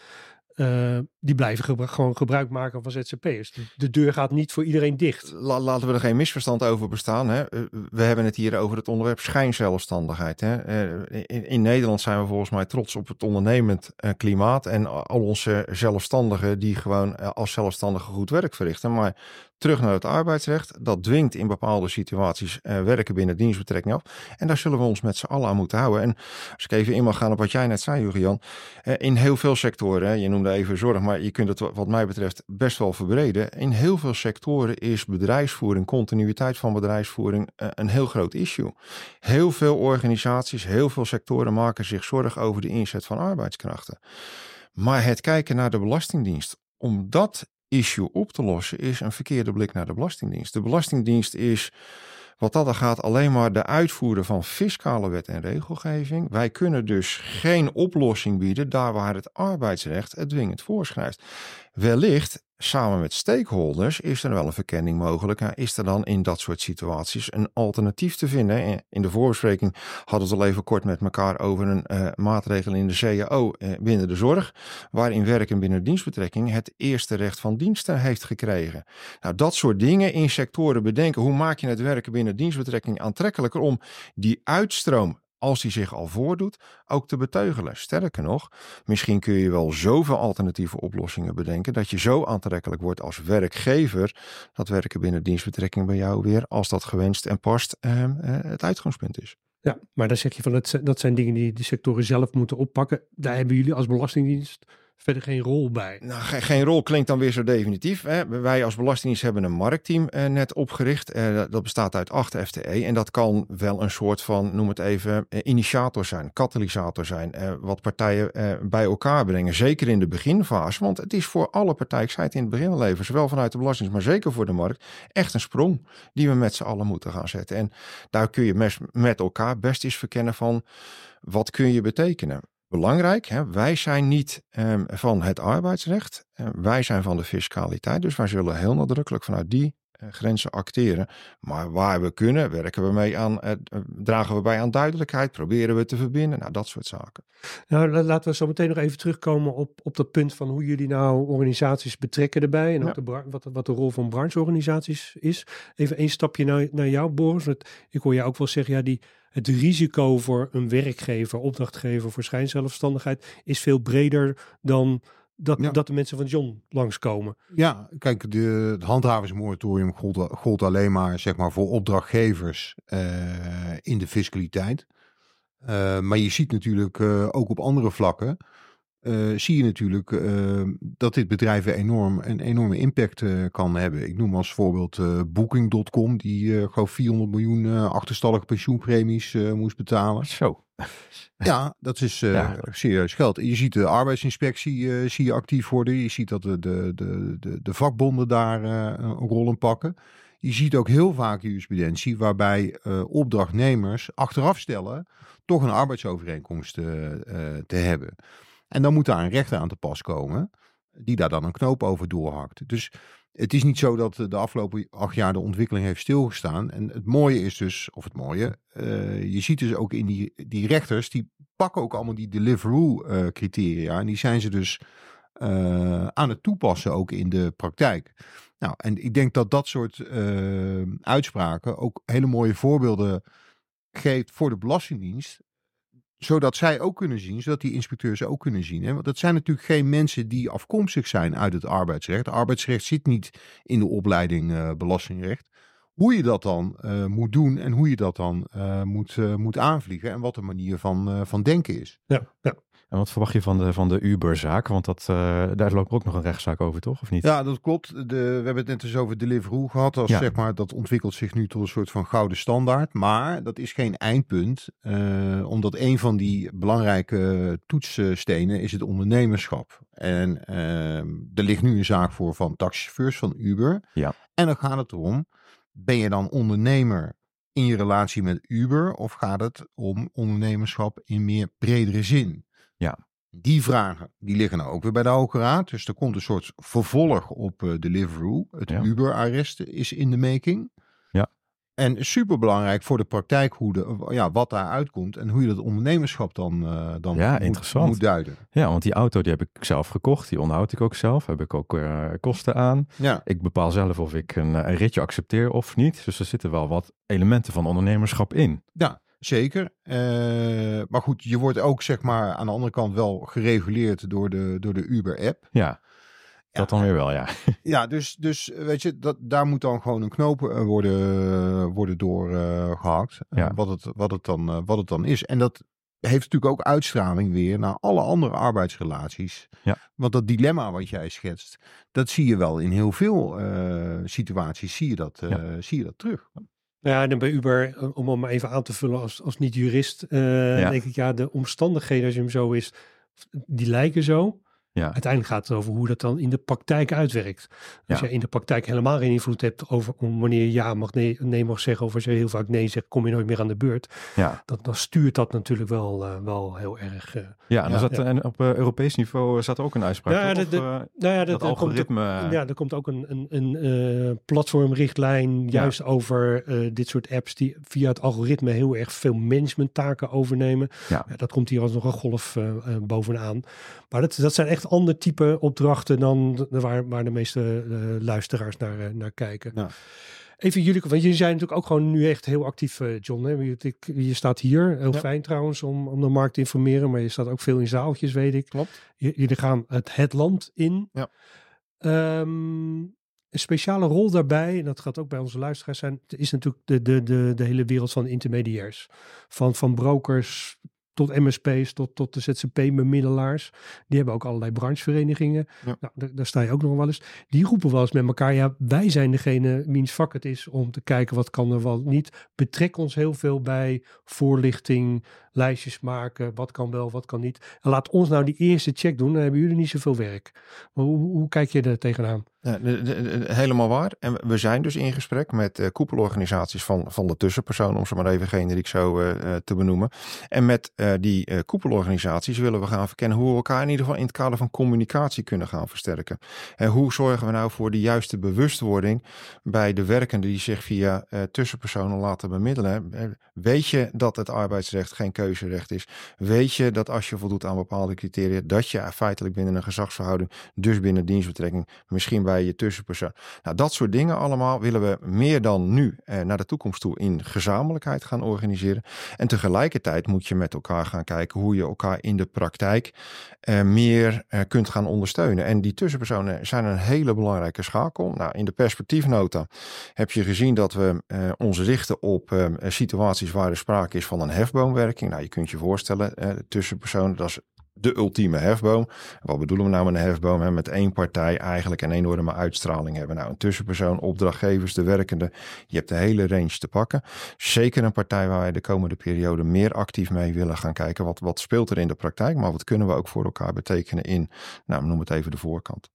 [SPEAKER 3] Uh, die blijven gebru- gewoon gebruik maken van Z Z P'ers. De, de deur gaat niet voor iedereen dicht.
[SPEAKER 4] La, laten we er geen misverstand over bestaan. Hè? We hebben het hier over het onderwerp schijnzelfstandigheid. Hè? In, in Nederland zijn we volgens mij trots op het ondernemend uh, klimaat. En al onze zelfstandigen die gewoon uh, als zelfstandigen goed werk verrichten. Maar terug naar het arbeidsrecht. Dat dwingt in bepaalde situaties uh, werken binnen dienstbetrekking af. En daar zullen we ons met z'n allen aan moeten houden. En als ik even in mag gaan op wat jij net zei, Hugo-Jan. Uh, in heel veel sectoren, hè, je noemde even zorg, maar je kunt het wat mij betreft best wel verbreden. In heel veel sectoren is bedrijfsvoering, continuïteit van bedrijfsvoering uh, een heel groot issue. Heel veel organisaties, heel veel sectoren maken zich zorgen over de inzet van arbeidskrachten. Maar het kijken naar de Belastingdienst, om dat issue op te lossen, is een verkeerde blik naar de Belastingdienst. De Belastingdienst is, wat dat er gaat, alleen maar de uitvoerder van fiscale wet en regelgeving. Wij kunnen dus geen oplossing bieden daar waar het arbeidsrecht het dwingend voorschrijft. Wellicht, samen met stakeholders, is er wel een verkenning mogelijk. Is er dan in dat soort situaties een alternatief te vinden? In de voorbespreking hadden we het al even kort met elkaar over een uh, maatregel in de C A O uh, binnen de zorg, waarin werken binnen dienstbetrekking het eerste recht van diensten heeft gekregen. Nou, dat soort dingen in sectoren bedenken. Hoe maak je het werken binnen dienstbetrekking aantrekkelijker om die uitstroom als die zich al voordoet, ook te beteugelen. Sterker nog, misschien kun je wel zoveel alternatieve oplossingen bedenken dat je zo aantrekkelijk wordt als werkgever dat werken binnen dienstbetrekking bij jou weer, als dat gewenst en past, eh, eh, het uitgangspunt is.
[SPEAKER 3] Ja, maar dan zeg je van dat, dat zijn dingen die de sectoren zelf moeten oppakken. Daar hebben jullie als Belastingdienst verder geen rol bij.
[SPEAKER 4] Nou, geen, geen rol klinkt dan weer zo definitief. Hè. Wij als Belastingdienst hebben een marktteam eh, net opgericht. Eh, dat bestaat uit acht F T E. En dat kan wel een soort van, noem het even, eh, initiator zijn, katalysator zijn. Eh, wat partijen eh, bij elkaar brengen. Zeker in de beginfase. Want het is voor alle partijen, ik zei het in het begin al even, zowel vanuit de Belastingdienst, maar zeker voor de markt, echt een sprong die we met z'n allen moeten gaan zetten. En daar kun je mes, met elkaar best eens verkennen van, wat kun je betekenen? Belangrijk, hè? Wij zijn niet um, van het arbeidsrecht, uh, wij zijn van de fiscaliteit, dus wij zullen heel nadrukkelijk vanuit die uh, grenzen acteren. Maar waar we kunnen, werken we mee aan, uh, dragen we bij aan duidelijkheid, proberen we te verbinden, nou dat soort zaken.
[SPEAKER 3] Nou, laten we zo meteen nog even terugkomen op, op dat punt van hoe jullie nou organisaties betrekken erbij en
[SPEAKER 4] Ja.
[SPEAKER 3] ook de, bra- wat, wat de rol van brancheorganisaties is. Even één stapje naar, naar jou, Boris. Want ik hoor jou ook wel zeggen, ja, die, het risico voor een werkgever, opdrachtgever voor schijnzelfstandigheid is veel breder dan dat,
[SPEAKER 5] Ja.
[SPEAKER 3] dat de mensen van John langskomen.
[SPEAKER 5] Ja, kijk, de, het handhavingsmoratorium gold, gold alleen maar, zeg maar voor opdrachtgevers uh, in de fiscaliteit. Uh, maar je ziet natuurlijk uh, ook op andere vlakken, uh, zie je natuurlijk uh, dat dit bedrijven enorm, een enorme impact uh, kan hebben. Ik noem als voorbeeld uh, Booking punt com, die uh, gewoon vierhonderd miljoen uh, achterstallige pensioenpremies uh, moest betalen.
[SPEAKER 2] Zo.
[SPEAKER 5] Ja, dat is uh,
[SPEAKER 2] Ja.
[SPEAKER 5] serieus geld. Je ziet de arbeidsinspectie uh, zie je actief worden. Je ziet dat de, de, de, de, de vakbonden daar uh, een rol in pakken. Je ziet ook heel vaak jurisprudentie waarbij uh, opdrachtnemers achteraf stellen toch een arbeidsovereenkomst uh, uh, te hebben. En dan moet daar een rechter aan te pas komen die daar dan een knoop over doorhakt. Dus het is niet zo dat de afgelopen acht jaar de ontwikkeling heeft stilgestaan. En het mooie is dus, of het mooie, uh, je ziet dus ook in die, die rechters, die pakken ook allemaal die Deliveroo uh, criteria. En die zijn ze dus uh, aan het toepassen ook in de praktijk. Nou, en ik denk dat dat soort uh, uitspraken ook hele mooie voorbeelden geeft voor de Belastingdienst, zodat zij ook kunnen zien, zodat die inspecteurs ook kunnen zien. Hè? Want dat zijn natuurlijk geen mensen die afkomstig zijn uit het arbeidsrecht. Arbeidsrecht zit niet in de opleiding uh, belastingrecht. Hoe je dat dan uh, moet doen en hoe je dat dan uh, moet, uh, moet aanvliegen en wat de manier van, uh, van denken is.
[SPEAKER 3] Ja, ja.
[SPEAKER 2] En wat verwacht je van de, van de Uber-zaak? Want dat, uh, daar loopt ook nog een rechtszaak over, toch? Of niet?
[SPEAKER 5] Ja, dat klopt. De, we hebben het net eens over Deliveroo gehad. Als,
[SPEAKER 2] Ja.
[SPEAKER 5] zeg maar, dat ontwikkelt zich nu tot een soort van gouden standaard. Maar dat is geen eindpunt. Uh, omdat een van die belangrijke toetsstenen is het ondernemerschap. En uh, er ligt nu een zaak voor van taxichauffeurs van Uber.
[SPEAKER 2] Ja.
[SPEAKER 5] En dan gaat het erom, ben je dan ondernemer in je relatie met Uber? Of gaat het om ondernemerschap in meer bredere zin?
[SPEAKER 2] Ja.
[SPEAKER 5] Die vragen, die liggen nou ook weer bij de Hoge Raad. Dus er komt een soort vervolg op uh, Deliveroo. Het
[SPEAKER 2] Ja.
[SPEAKER 5] Uber-arrest is in de making.
[SPEAKER 2] Ja.
[SPEAKER 5] En superbelangrijk voor de praktijk hoe de, ja, wat daar uitkomt en hoe je dat ondernemerschap dan, uh, dan
[SPEAKER 2] Ja,
[SPEAKER 5] moet,
[SPEAKER 2] interessant.
[SPEAKER 5] moet duiden.
[SPEAKER 2] Ja, want die auto die heb ik zelf gekocht. Die onderhoud ik ook zelf. Heb ik ook uh, kosten aan.
[SPEAKER 5] Ja,
[SPEAKER 2] Ik bepaal zelf of ik een, een ritje accepteer of niet. Dus er zitten wel wat elementen van ondernemerschap in.
[SPEAKER 5] ja zeker. Uh, maar goed, je wordt ook zeg maar aan de andere kant wel gereguleerd door de, door de Uber-app.
[SPEAKER 2] Ja, dat
[SPEAKER 5] Ja,
[SPEAKER 2] dan weer wel, ja.
[SPEAKER 5] Ja, dus, dus weet je, dat, daar moet dan gewoon een knoop uh, worden, worden doorgehakt. Uh,
[SPEAKER 2] Ja.
[SPEAKER 5] wat, het, wat, het dan, uh, wat het dan is. En dat heeft natuurlijk ook uitstraling weer naar alle andere arbeidsrelaties.
[SPEAKER 2] Ja.
[SPEAKER 5] Want dat dilemma wat jij schetst, dat zie je wel in heel veel uh, situaties, zie je dat, uh,
[SPEAKER 2] Ja.
[SPEAKER 5] zie je dat terug.
[SPEAKER 3] Ja, en dan bij Uber, om hem even aan te vullen als, als niet-jurist, uh,
[SPEAKER 2] Ja.
[SPEAKER 3] denk ik, ja, de omstandigheden als je hem zo is, die lijken zo.
[SPEAKER 2] Ja,
[SPEAKER 3] Uiteindelijk gaat het over hoe dat dan in de praktijk uitwerkt. Als
[SPEAKER 2] Ja.
[SPEAKER 3] je in de praktijk helemaal geen invloed hebt over om wanneer je ja mag nee, nee mag zeggen, of als je heel vaak nee zegt, kom je nooit meer aan de beurt.
[SPEAKER 2] ja.
[SPEAKER 3] Dan, dan stuurt dat natuurlijk wel, uh, wel heel erg. Uh,
[SPEAKER 2] ja en,
[SPEAKER 5] Ja.
[SPEAKER 2] zat,
[SPEAKER 3] Ja.
[SPEAKER 2] en op uh, Europees niveau zat er ook een uitspraak.
[SPEAKER 3] Ja,
[SPEAKER 2] toch?
[SPEAKER 3] de- de-
[SPEAKER 2] Of, uh,
[SPEAKER 3] nou ja,
[SPEAKER 2] dat
[SPEAKER 3] er komt ook-
[SPEAKER 2] algoritme.
[SPEAKER 3] ja, er komt ook een, een, een uh, platformrichtlijn juist over uh, dit soort apps die via het algoritme heel erg veel managementtaken overnemen.
[SPEAKER 2] Ja.
[SPEAKER 3] Ja, dat komt hier als nog een golf uh, uh, bovenaan. Maar dat, dat zijn echt ander type opdrachten dan de- waar, waar de meeste uh, luisteraars naar, uh, naar kijken.
[SPEAKER 5] Ja.
[SPEAKER 3] Even jullie, want jullie zijn natuurlijk ook gewoon nu echt heel actief, uh, John. Hè? Je, je staat hier, heel ja. fijn trouwens, om, om de markt te informeren. Maar je staat ook veel in zaaltjes, weet ik.
[SPEAKER 4] Klopt.
[SPEAKER 3] J- jullie gaan het, het land in.
[SPEAKER 4] Ja.
[SPEAKER 3] Um, een speciale rol daarbij, en dat gaat ook bij onze luisteraars zijn, is natuurlijk de, de, de, de hele wereld van intermediairs. Van, van brokers tot M S P's, tot, tot de Z Z P-bemiddelaars. Die hebben ook allerlei brancheverenigingen. Ja. Nou, daar, daar sta je ook nog wel eens. Die roepen wel eens met elkaar, ja, wij zijn degene wiens vak het is om te kijken wat kan er wel niet. Betrek ons heel veel bij voorlichting, lijstjes maken, wat kan wel, wat kan niet. En laat ons nou die eerste check doen, dan hebben jullie niet zoveel werk. Maar hoe, hoe kijk je er tegenaan?
[SPEAKER 4] Ja, de, de, de, helemaal waar. En we zijn dus in gesprek met uh, koepelorganisaties van, van de tussenpersoon, om ze maar even generiek zo uh, te benoemen. En met uh, die uh, koepelorganisaties willen we gaan verkennen hoe we elkaar in ieder geval in het kader van communicatie kunnen gaan versterken. En hoe zorgen we nou voor de juiste bewustwording bij de werkenden die zich via uh, tussenpersonen laten bemiddelen. Weet je dat het arbeidsrecht geen keuzerecht is? Weet je dat als je voldoet aan bepaalde criteria, dat je feitelijk binnen een gezagsverhouding, dus binnen dienstbetrekking, misschien bij je tussenpersoon. Nou, dat soort dingen allemaal willen we meer dan nu eh, naar de toekomst toe in gezamenlijkheid gaan organiseren. En tegelijkertijd moet je met elkaar gaan kijken hoe je elkaar in de praktijk eh, meer eh, kunt gaan ondersteunen. En die tussenpersonen zijn een hele belangrijke schakel. Nou, in de perspectiefnota heb je gezien dat we eh, ons richten op eh, situaties waar er sprake is van een hefboomwerking. Nou, je kunt je voorstellen, eh, tussenpersonen, dat is de ultieme hefboom. Wat bedoelen we nou met een hefboom? Hè? Met één partij eigenlijk een enorme uitstraling hebben. Nou, een tussenpersoon, opdrachtgevers, de werkende. Je hebt de hele range te pakken. Zeker een partij waar wij de komende periode meer actief mee willen gaan kijken. Wat, wat speelt er in de praktijk? Maar wat kunnen we ook voor elkaar betekenen in, nou, noem het even de voorkant.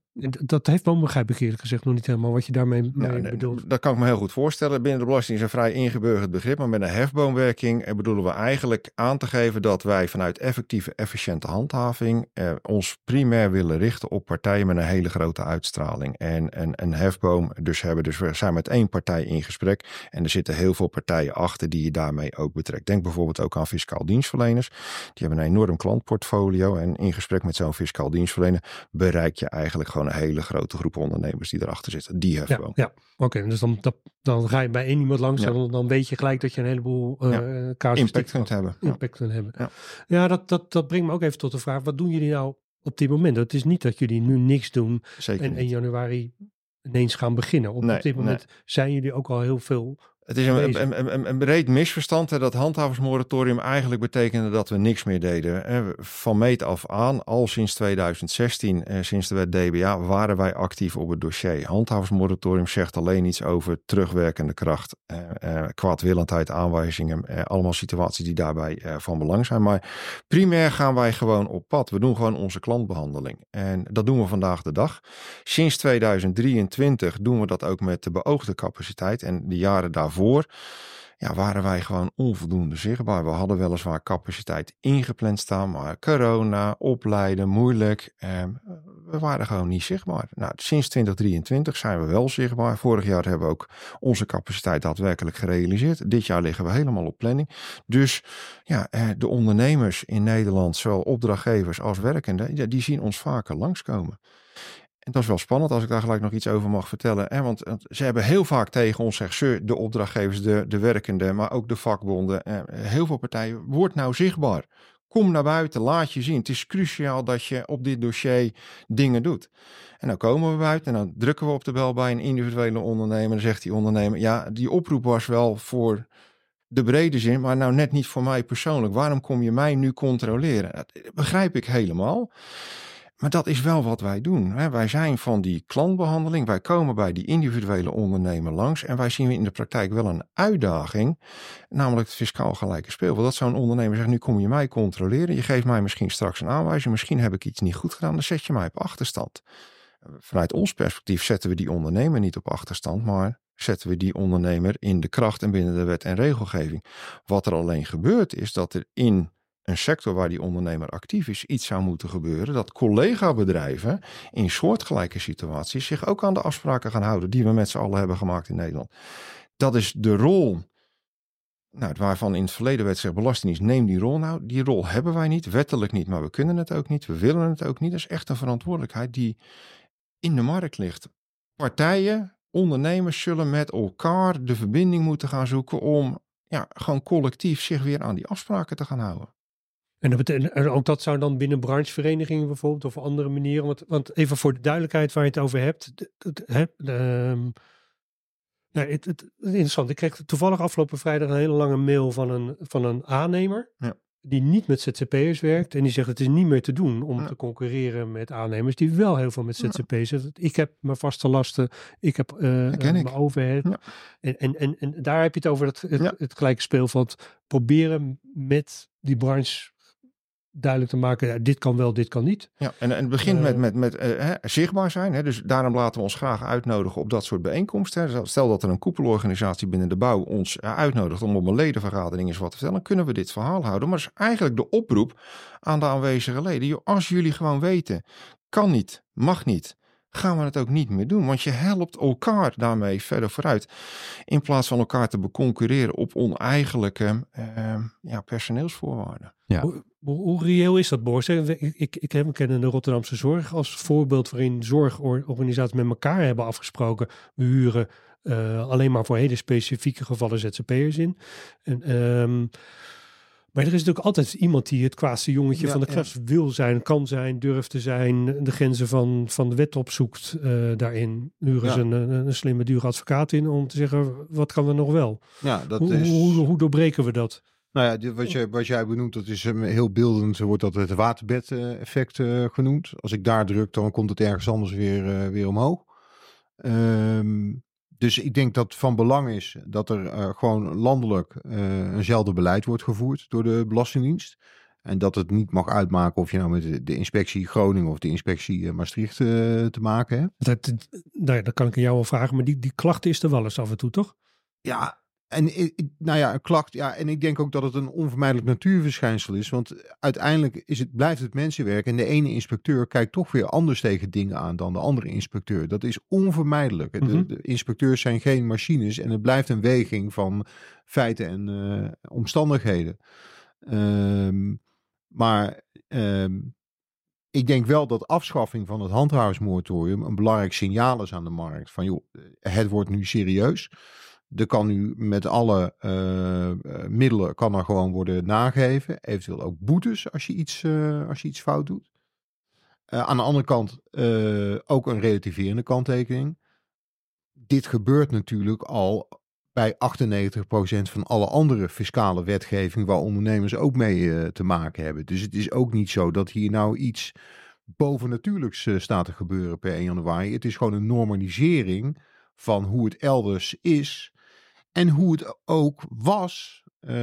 [SPEAKER 3] Dat heeft me begrijp ik eerlijk gezegd nog niet helemaal wat je daarmee
[SPEAKER 4] ja,
[SPEAKER 3] mee
[SPEAKER 4] nee,
[SPEAKER 3] bedoelt.
[SPEAKER 4] Dat kan ik me heel goed voorstellen. Binnen de belasting is een vrij ingeburgerd begrip. Maar met een hefboomwerking bedoelen we eigenlijk aan te geven dat wij vanuit effectieve, efficiënte handhaving eh, ons primair willen richten op partijen met een hele grote uitstraling. En een, een hefboom, dus hebben dus we zijn met één partij in gesprek. En er zitten heel veel partijen achter die je daarmee ook betrekt. Denk bijvoorbeeld ook aan fiscaal dienstverleners. Die hebben een enorm klantportfolio. En in gesprek met zo'n fiscaal dienstverlener bereik je eigenlijk gewoon een hele grote groep ondernemers die erachter zitten. Die hefboom.
[SPEAKER 3] Ja, ja. Oké. Okay, dus dan, dat, dan ga je bij één iemand langs. Ja. Dan, dan weet je gelijk dat je een heleboel uh,
[SPEAKER 4] ja. impact kunt hebben.
[SPEAKER 3] Impact kunt hebben.
[SPEAKER 4] Ja,
[SPEAKER 3] ja dat, dat, dat brengt me ook even tot de vraag. Wat doen jullie nou op dit moment? Het is niet dat jullie nu niks doen.
[SPEAKER 4] Zeker
[SPEAKER 3] en in januari ineens gaan beginnen. Op,
[SPEAKER 4] nee,
[SPEAKER 3] op dit moment nee. zijn jullie ook al heel veel...
[SPEAKER 4] Het is een, een, een, een breed misverstand hè, dat handhavingsmoratorium eigenlijk betekende dat we niks meer deden. Van meet af aan, al sinds tweeduizend zestien, sinds de wet D B A, waren wij actief op het dossier. Handhavingsmoratorium zegt alleen iets over terugwerkende kracht, eh, eh, kwaadwillendheid, aanwijzingen, eh, allemaal situaties die daarbij eh, van belang zijn. Maar primair gaan wij gewoon op pad. We doen gewoon onze klantbehandeling. En dat doen we vandaag de dag. Sinds tweeduizend drieëntwintig doen we dat ook met de beoogde capaciteit en de jaren daarvoor. Voor, ja, waren wij gewoon onvoldoende zichtbaar. We hadden weliswaar capaciteit ingepland staan, maar corona, opleiden, moeilijk. Eh, we waren gewoon niet zichtbaar. Nou, sinds twintig drieëntwintig zijn we wel zichtbaar. Vorig jaar hebben we ook onze capaciteit daadwerkelijk gerealiseerd. Dit jaar liggen we helemaal op planning. Dus ja, eh, de ondernemers in Nederland, zowel opdrachtgevers als werkenden, ja, die zien ons vaker langskomen. En dat is wel spannend als ik daar gelijk nog iets over mag vertellen. Hè? Want, want ze hebben heel vaak tegen ons gezegd, de opdrachtgevers, de, de werkenden, maar ook de vakbonden. Eh, heel veel partijen, word nou zichtbaar. Kom naar buiten, laat je zien. Het is cruciaal dat je op dit dossier dingen doet. En dan komen we buiten en dan drukken we op de bel bij een individuele ondernemer. Dan zegt die ondernemer, ja, die oproep was wel voor de brede zin, maar nou net niet voor mij persoonlijk. Waarom kom je mij nu controleren? Dat begrijp ik helemaal. Maar dat is wel wat wij doen. Hè. Wij zijn van die klantbehandeling. Wij komen bij die individuele ondernemer langs. En wij zien in de praktijk wel een uitdaging. Namelijk het fiscaal gelijke speelveld. Dat zo'n ondernemer zegt, nu kom je mij controleren. Je geeft mij misschien straks een aanwijzing. Misschien heb ik iets niet goed gedaan. Dan zet je mij op achterstand. Vanuit ons perspectief zetten we die ondernemer niet op achterstand. Maar zetten we die ondernemer in de kracht en binnen de wet en regelgeving. Wat er alleen gebeurt is dat er in een sector waar die ondernemer actief is, iets zou moeten gebeuren, dat collega-bedrijven in soortgelijke situaties zich ook aan de afspraken gaan houden die we met z'n allen hebben gemaakt in Nederland. Dat is de rol, nou, waarvan in het verleden werd gezegd, Belastingdienst, neem die rol nou. Die rol hebben wij niet, wettelijk niet, maar we kunnen het ook niet, we willen het ook niet. Dat is echt een verantwoordelijkheid die in de markt ligt. Partijen ondernemers zullen met elkaar de verbinding moeten gaan zoeken om ja, gewoon collectief zich weer aan die afspraken te gaan houden.
[SPEAKER 3] En, dat betekent, en ook dat zou dan binnen brancheverenigingen bijvoorbeeld of andere manieren. Want, want even voor de duidelijkheid waar je het over hebt. Het, het, het, um, nou, het, het, het interessant. Ik kreeg toevallig afgelopen vrijdag een hele lange mail van een, van een aannemer.
[SPEAKER 4] Ja.
[SPEAKER 3] Die niet met Z Z P'ers werkt. En die zegt het is niet meer te doen om
[SPEAKER 4] Ja.
[SPEAKER 3] te concurreren met aannemers die wel heel veel met Z Z P'ers zitten. Ik heb mijn vaste lasten. Ik heb uh, uh, mijn overhead.
[SPEAKER 4] Ja.
[SPEAKER 3] En, en, en, en daar heb je het over het, het,
[SPEAKER 4] Ja.
[SPEAKER 3] het gelijke speelveld. Proberen met die branche duidelijk te maken, ja, dit kan wel, dit kan niet.
[SPEAKER 4] Ja, en, en het begint
[SPEAKER 3] Uh,
[SPEAKER 4] met, met, met uh, hè, zichtbaar zijn. Hè, dus daarom laten we ons graag uitnodigen op dat soort bijeenkomsten. Hè. Stel dat er een koepelorganisatie binnen de bouw ons uh, uitnodigt om op een ledenvergadering eens wat te vertellen, dan kunnen we dit verhaal houden. Maar het is eigenlijk de oproep aan de aanwezige leden. Joh, als jullie gewoon weten, kan niet, mag niet, gaan we het ook niet meer doen. Want je helpt elkaar daarmee verder vooruit. In plaats van elkaar te beconcurreren op oneigenlijke uh, ja, personeelsvoorwaarden.
[SPEAKER 2] Ja.
[SPEAKER 3] Hoe, hoe, hoe reëel is dat, Boris? Ik, ik, ik heb, ken de Rotterdamse Zorg als voorbeeld waarin zorgorganisaties met elkaar hebben afgesproken. We huren uh, alleen maar voor hele specifieke gevallen Z Z P'ers in. En, um, maar er is natuurlijk altijd iemand die het kwaadste jongetje
[SPEAKER 5] Ja,
[SPEAKER 3] van de klas ja. wil zijn, kan zijn, durft te zijn, de grenzen van, van de wet opzoekt uh, daarin. Huren ze ja. een, een, een slimme, dure advocaat in om te zeggen, wat kan er nog wel?
[SPEAKER 5] Ja, dat
[SPEAKER 3] hoe,
[SPEAKER 5] is...
[SPEAKER 3] hoe, hoe doorbreken we dat?
[SPEAKER 5] Nou ja, dit, wat, je, wat jij benoemt, dat is um, heel beeldend, wordt dat het waterbed-effect uh, genoemd. Als ik daar druk, dan komt het ergens anders weer, uh, weer omhoog. Um, dus ik denk dat van belang is dat er uh, gewoon landelijk uh, eenzelfde beleid wordt gevoerd door de Belastingdienst. En dat het niet mag uitmaken of je nou met de, de inspectie Groningen of de inspectie uh, Maastricht uh, te maken hebt.
[SPEAKER 3] Dat, dat, dat kan ik aan jou wel vragen, maar die, die klacht is er wel eens af en toe, toch?
[SPEAKER 5] Ja, en nou ja, een klacht. Ja, en ik denk ook dat het een onvermijdelijk natuurverschijnsel is. Want uiteindelijk is het, blijft het mensenwerk. En de ene inspecteur kijkt toch weer anders tegen dingen aan dan de andere inspecteur. Dat is onvermijdelijk. Mm-hmm. De, de inspecteurs zijn geen machines. En het blijft een weging van feiten en uh, omstandigheden. Um, maar um, ik denk wel dat afschaffing van het handhavingsmoratorium een belangrijk signaal is aan de markt. Van joh, het wordt nu serieus. Er kan nu met alle uh, middelen kan er gewoon worden nagegeven. Eventueel ook boetes als je iets, uh, als je iets fout doet. Uh, aan de andere kant uh, ook een relativerende kanttekening. Dit gebeurt natuurlijk al bij achtennegentig procent van alle andere fiscale wetgeving waar ondernemers ook mee uh, te maken hebben. Dus het is ook niet zo dat hier nou iets bovennatuurlijks uh, staat te gebeuren per één januari. Het is gewoon een normalisering van hoe het elders is. En hoe het ook was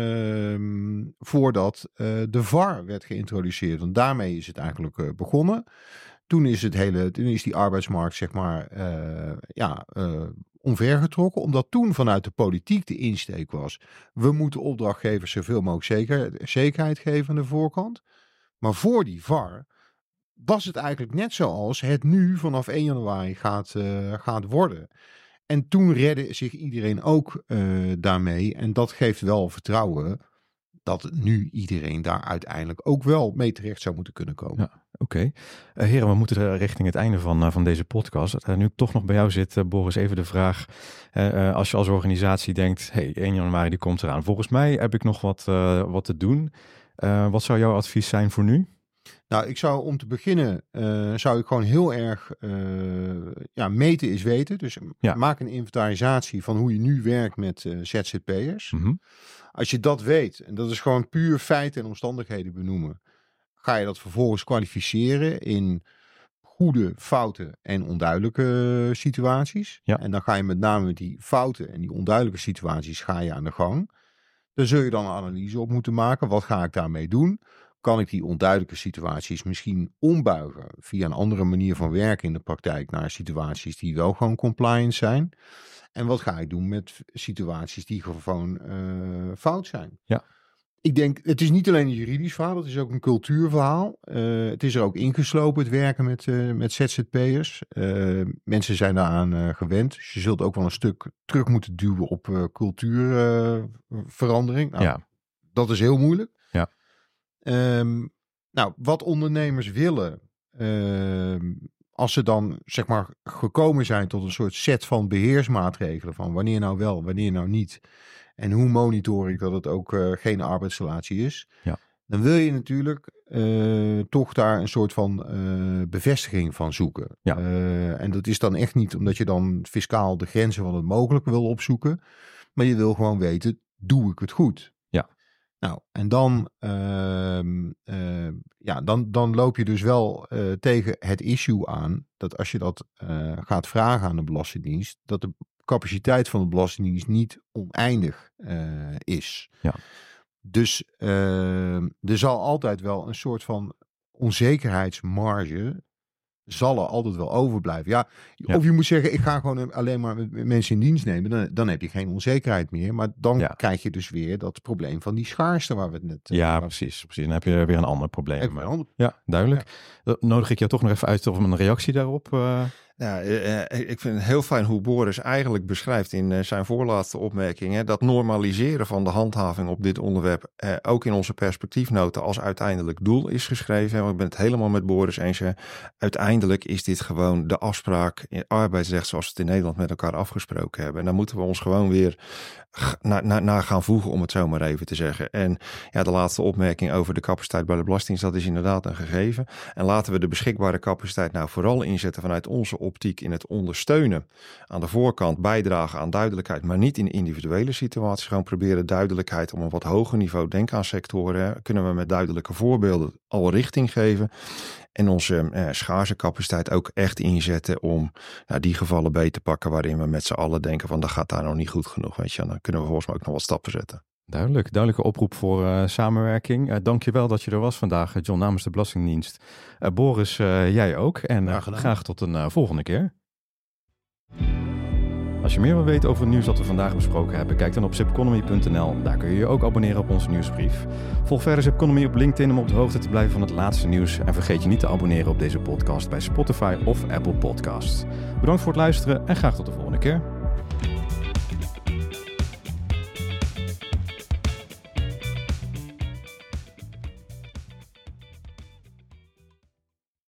[SPEAKER 5] um, voordat uh, de V A R werd geïntroduceerd. Want daarmee is het eigenlijk uh, begonnen. Toen is, het hele, toen is die arbeidsmarkt zeg maar uh, ja, uh, omvergetrokken. Omdat toen vanuit de politiek de insteek was. We moeten opdrachtgevers zoveel mogelijk zeker, zekerheid geven aan de voorkant. Maar voor die V A R was het eigenlijk net zoals het nu vanaf één januari gaat, uh, gaat worden. En toen redde zich iedereen ook uh, daarmee. En dat geeft wel vertrouwen dat nu iedereen daar uiteindelijk ook wel mee terecht zou moeten kunnen komen.
[SPEAKER 2] Ja, oké. Okay. Uh, heren, we moeten richting het einde van, uh, van deze podcast. Uh, nu ik toch nog bij jou zit, uh, Boris, even de vraag. Uh, uh, als je als organisatie denkt, hey, één januari die komt eraan. Volgens mij heb ik nog wat, uh, wat te doen. Uh, wat zou jouw advies zijn voor nu?
[SPEAKER 5] Nou, ik zou om te beginnen, uh, zou ik gewoon heel erg, uh, ja, meten is weten. Dus ja. maak een inventarisatie van hoe je nu werkt met uh, Z Z P'ers. Mm-hmm. Als je dat weet, en dat is gewoon puur feiten en omstandigheden benoemen, ga je dat vervolgens kwalificeren in goede, foute en onduidelijke situaties. Ja. En dan ga je met name met die foute en die onduidelijke situaties ga je aan de gang. Daar zul je dan een analyse op moeten maken. Wat ga ik daarmee doen? Kan ik die onduidelijke situaties misschien ombuigen via een andere manier van werken in de praktijk naar situaties die wel gewoon compliant zijn? En wat ga ik doen met situaties die gewoon uh, fout zijn?
[SPEAKER 2] Ja.
[SPEAKER 5] Ik denk, het is niet alleen een juridisch verhaal, het is ook een cultuurverhaal. Uh, het is er ook ingeslopen, het werken met, uh, met Z Z P'ers. Uh, mensen zijn daaraan uh, gewend. Dus je zult ook wel een stuk terug moeten duwen op uh, cultuurverandering. Uh, nou, ja. Dat is heel moeilijk.
[SPEAKER 2] Ja.
[SPEAKER 5] Um, nou, wat ondernemers willen, uh, als ze dan zeg maar gekomen zijn tot een soort set van beheersmaatregelen van wanneer nou wel, wanneer nou niet. En hoe monitor ik dat het ook uh, geen arbeidsrelatie is.
[SPEAKER 2] Ja.
[SPEAKER 5] Dan wil je natuurlijk uh, toch daar een soort van uh, bevestiging van zoeken.
[SPEAKER 2] Ja.
[SPEAKER 5] Uh, en dat is dan echt niet omdat je dan fiscaal de grenzen van het mogelijke wil opzoeken. Maar je wil gewoon weten, doe ik het goed?
[SPEAKER 2] Ja.
[SPEAKER 5] Nou, en dan, uh, uh, ja, dan, dan loop je dus wel uh, tegen het issue aan dat als je dat uh, gaat vragen aan de Belastingdienst, dat de capaciteit van de Belastingdienst niet oneindig uh, is.
[SPEAKER 2] Ja.
[SPEAKER 5] Dus uh, er zal altijd wel een soort van onzekerheidsmarge, zal er altijd wel overblijven. Ja,
[SPEAKER 2] ja.
[SPEAKER 5] Of je moet zeggen, ik ga gewoon alleen maar mensen in dienst nemen, dan, dan heb je geen onzekerheid meer. Maar dan ja. krijg je dus weer dat probleem van die schaarste waar we het net...
[SPEAKER 2] Ja,
[SPEAKER 5] uh,
[SPEAKER 2] precies, precies. Dan heb je weer een ander probleem.
[SPEAKER 5] Een ander...
[SPEAKER 2] Ja, duidelijk. Ja. Nodig ik jou toch nog even uit om een reactie daarop... Uh...
[SPEAKER 4] Ja, uh, ik vind het heel fijn hoe Boris eigenlijk beschrijft in uh, zijn voorlaatste opmerkingen dat normaliseren van de handhaving op dit onderwerp uh, ook in onze perspectiefnota als uiteindelijk doel is geschreven. En ik ben het helemaal met Boris eens. Uh, uiteindelijk is dit gewoon de afspraak in arbeidsrecht zoals we het in Nederland met elkaar afgesproken hebben. En daar moeten we ons gewoon weer naar na, na gaan voegen, om het zo maar even te zeggen. En ja, de laatste opmerking over de capaciteit bij de Belastingdienst, dat is inderdaad een gegeven. En laten we de beschikbare capaciteit nou vooral inzetten vanuit onze optiek in het ondersteunen aan de voorkant, bijdragen aan duidelijkheid, maar niet in individuele situaties. Gewoon proberen duidelijkheid om een wat hoger niveau. Denk aan sectoren. Hè. Kunnen we met duidelijke voorbeelden al richting geven. En onze eh, schaarse capaciteit ook echt inzetten om nou, die gevallen beter te pakken waarin we met z'n allen denken van dat gaat daar nog niet goed genoeg. Weet je. En dan kunnen we volgens mij ook nog wat stappen zetten.
[SPEAKER 2] Duidelijk, duidelijke oproep voor uh, samenwerking. Uh, Dank je wel dat je er was vandaag, John, namens de Belastingdienst. Uh, Boris, uh, jij ook. En uh, graag tot een uh, volgende keer. Als je meer wil weten over het nieuws dat we vandaag besproken hebben, kijk dan op zipconomy punt n l. Daar kun je je ook abonneren op onze nieuwsbrief. Volg verder Zipconomy op LinkedIn om op de hoogte te blijven van het laatste nieuws. En vergeet je niet te abonneren op deze podcast bij Spotify of Apple Podcasts. Bedankt voor het luisteren en graag tot de volgende keer.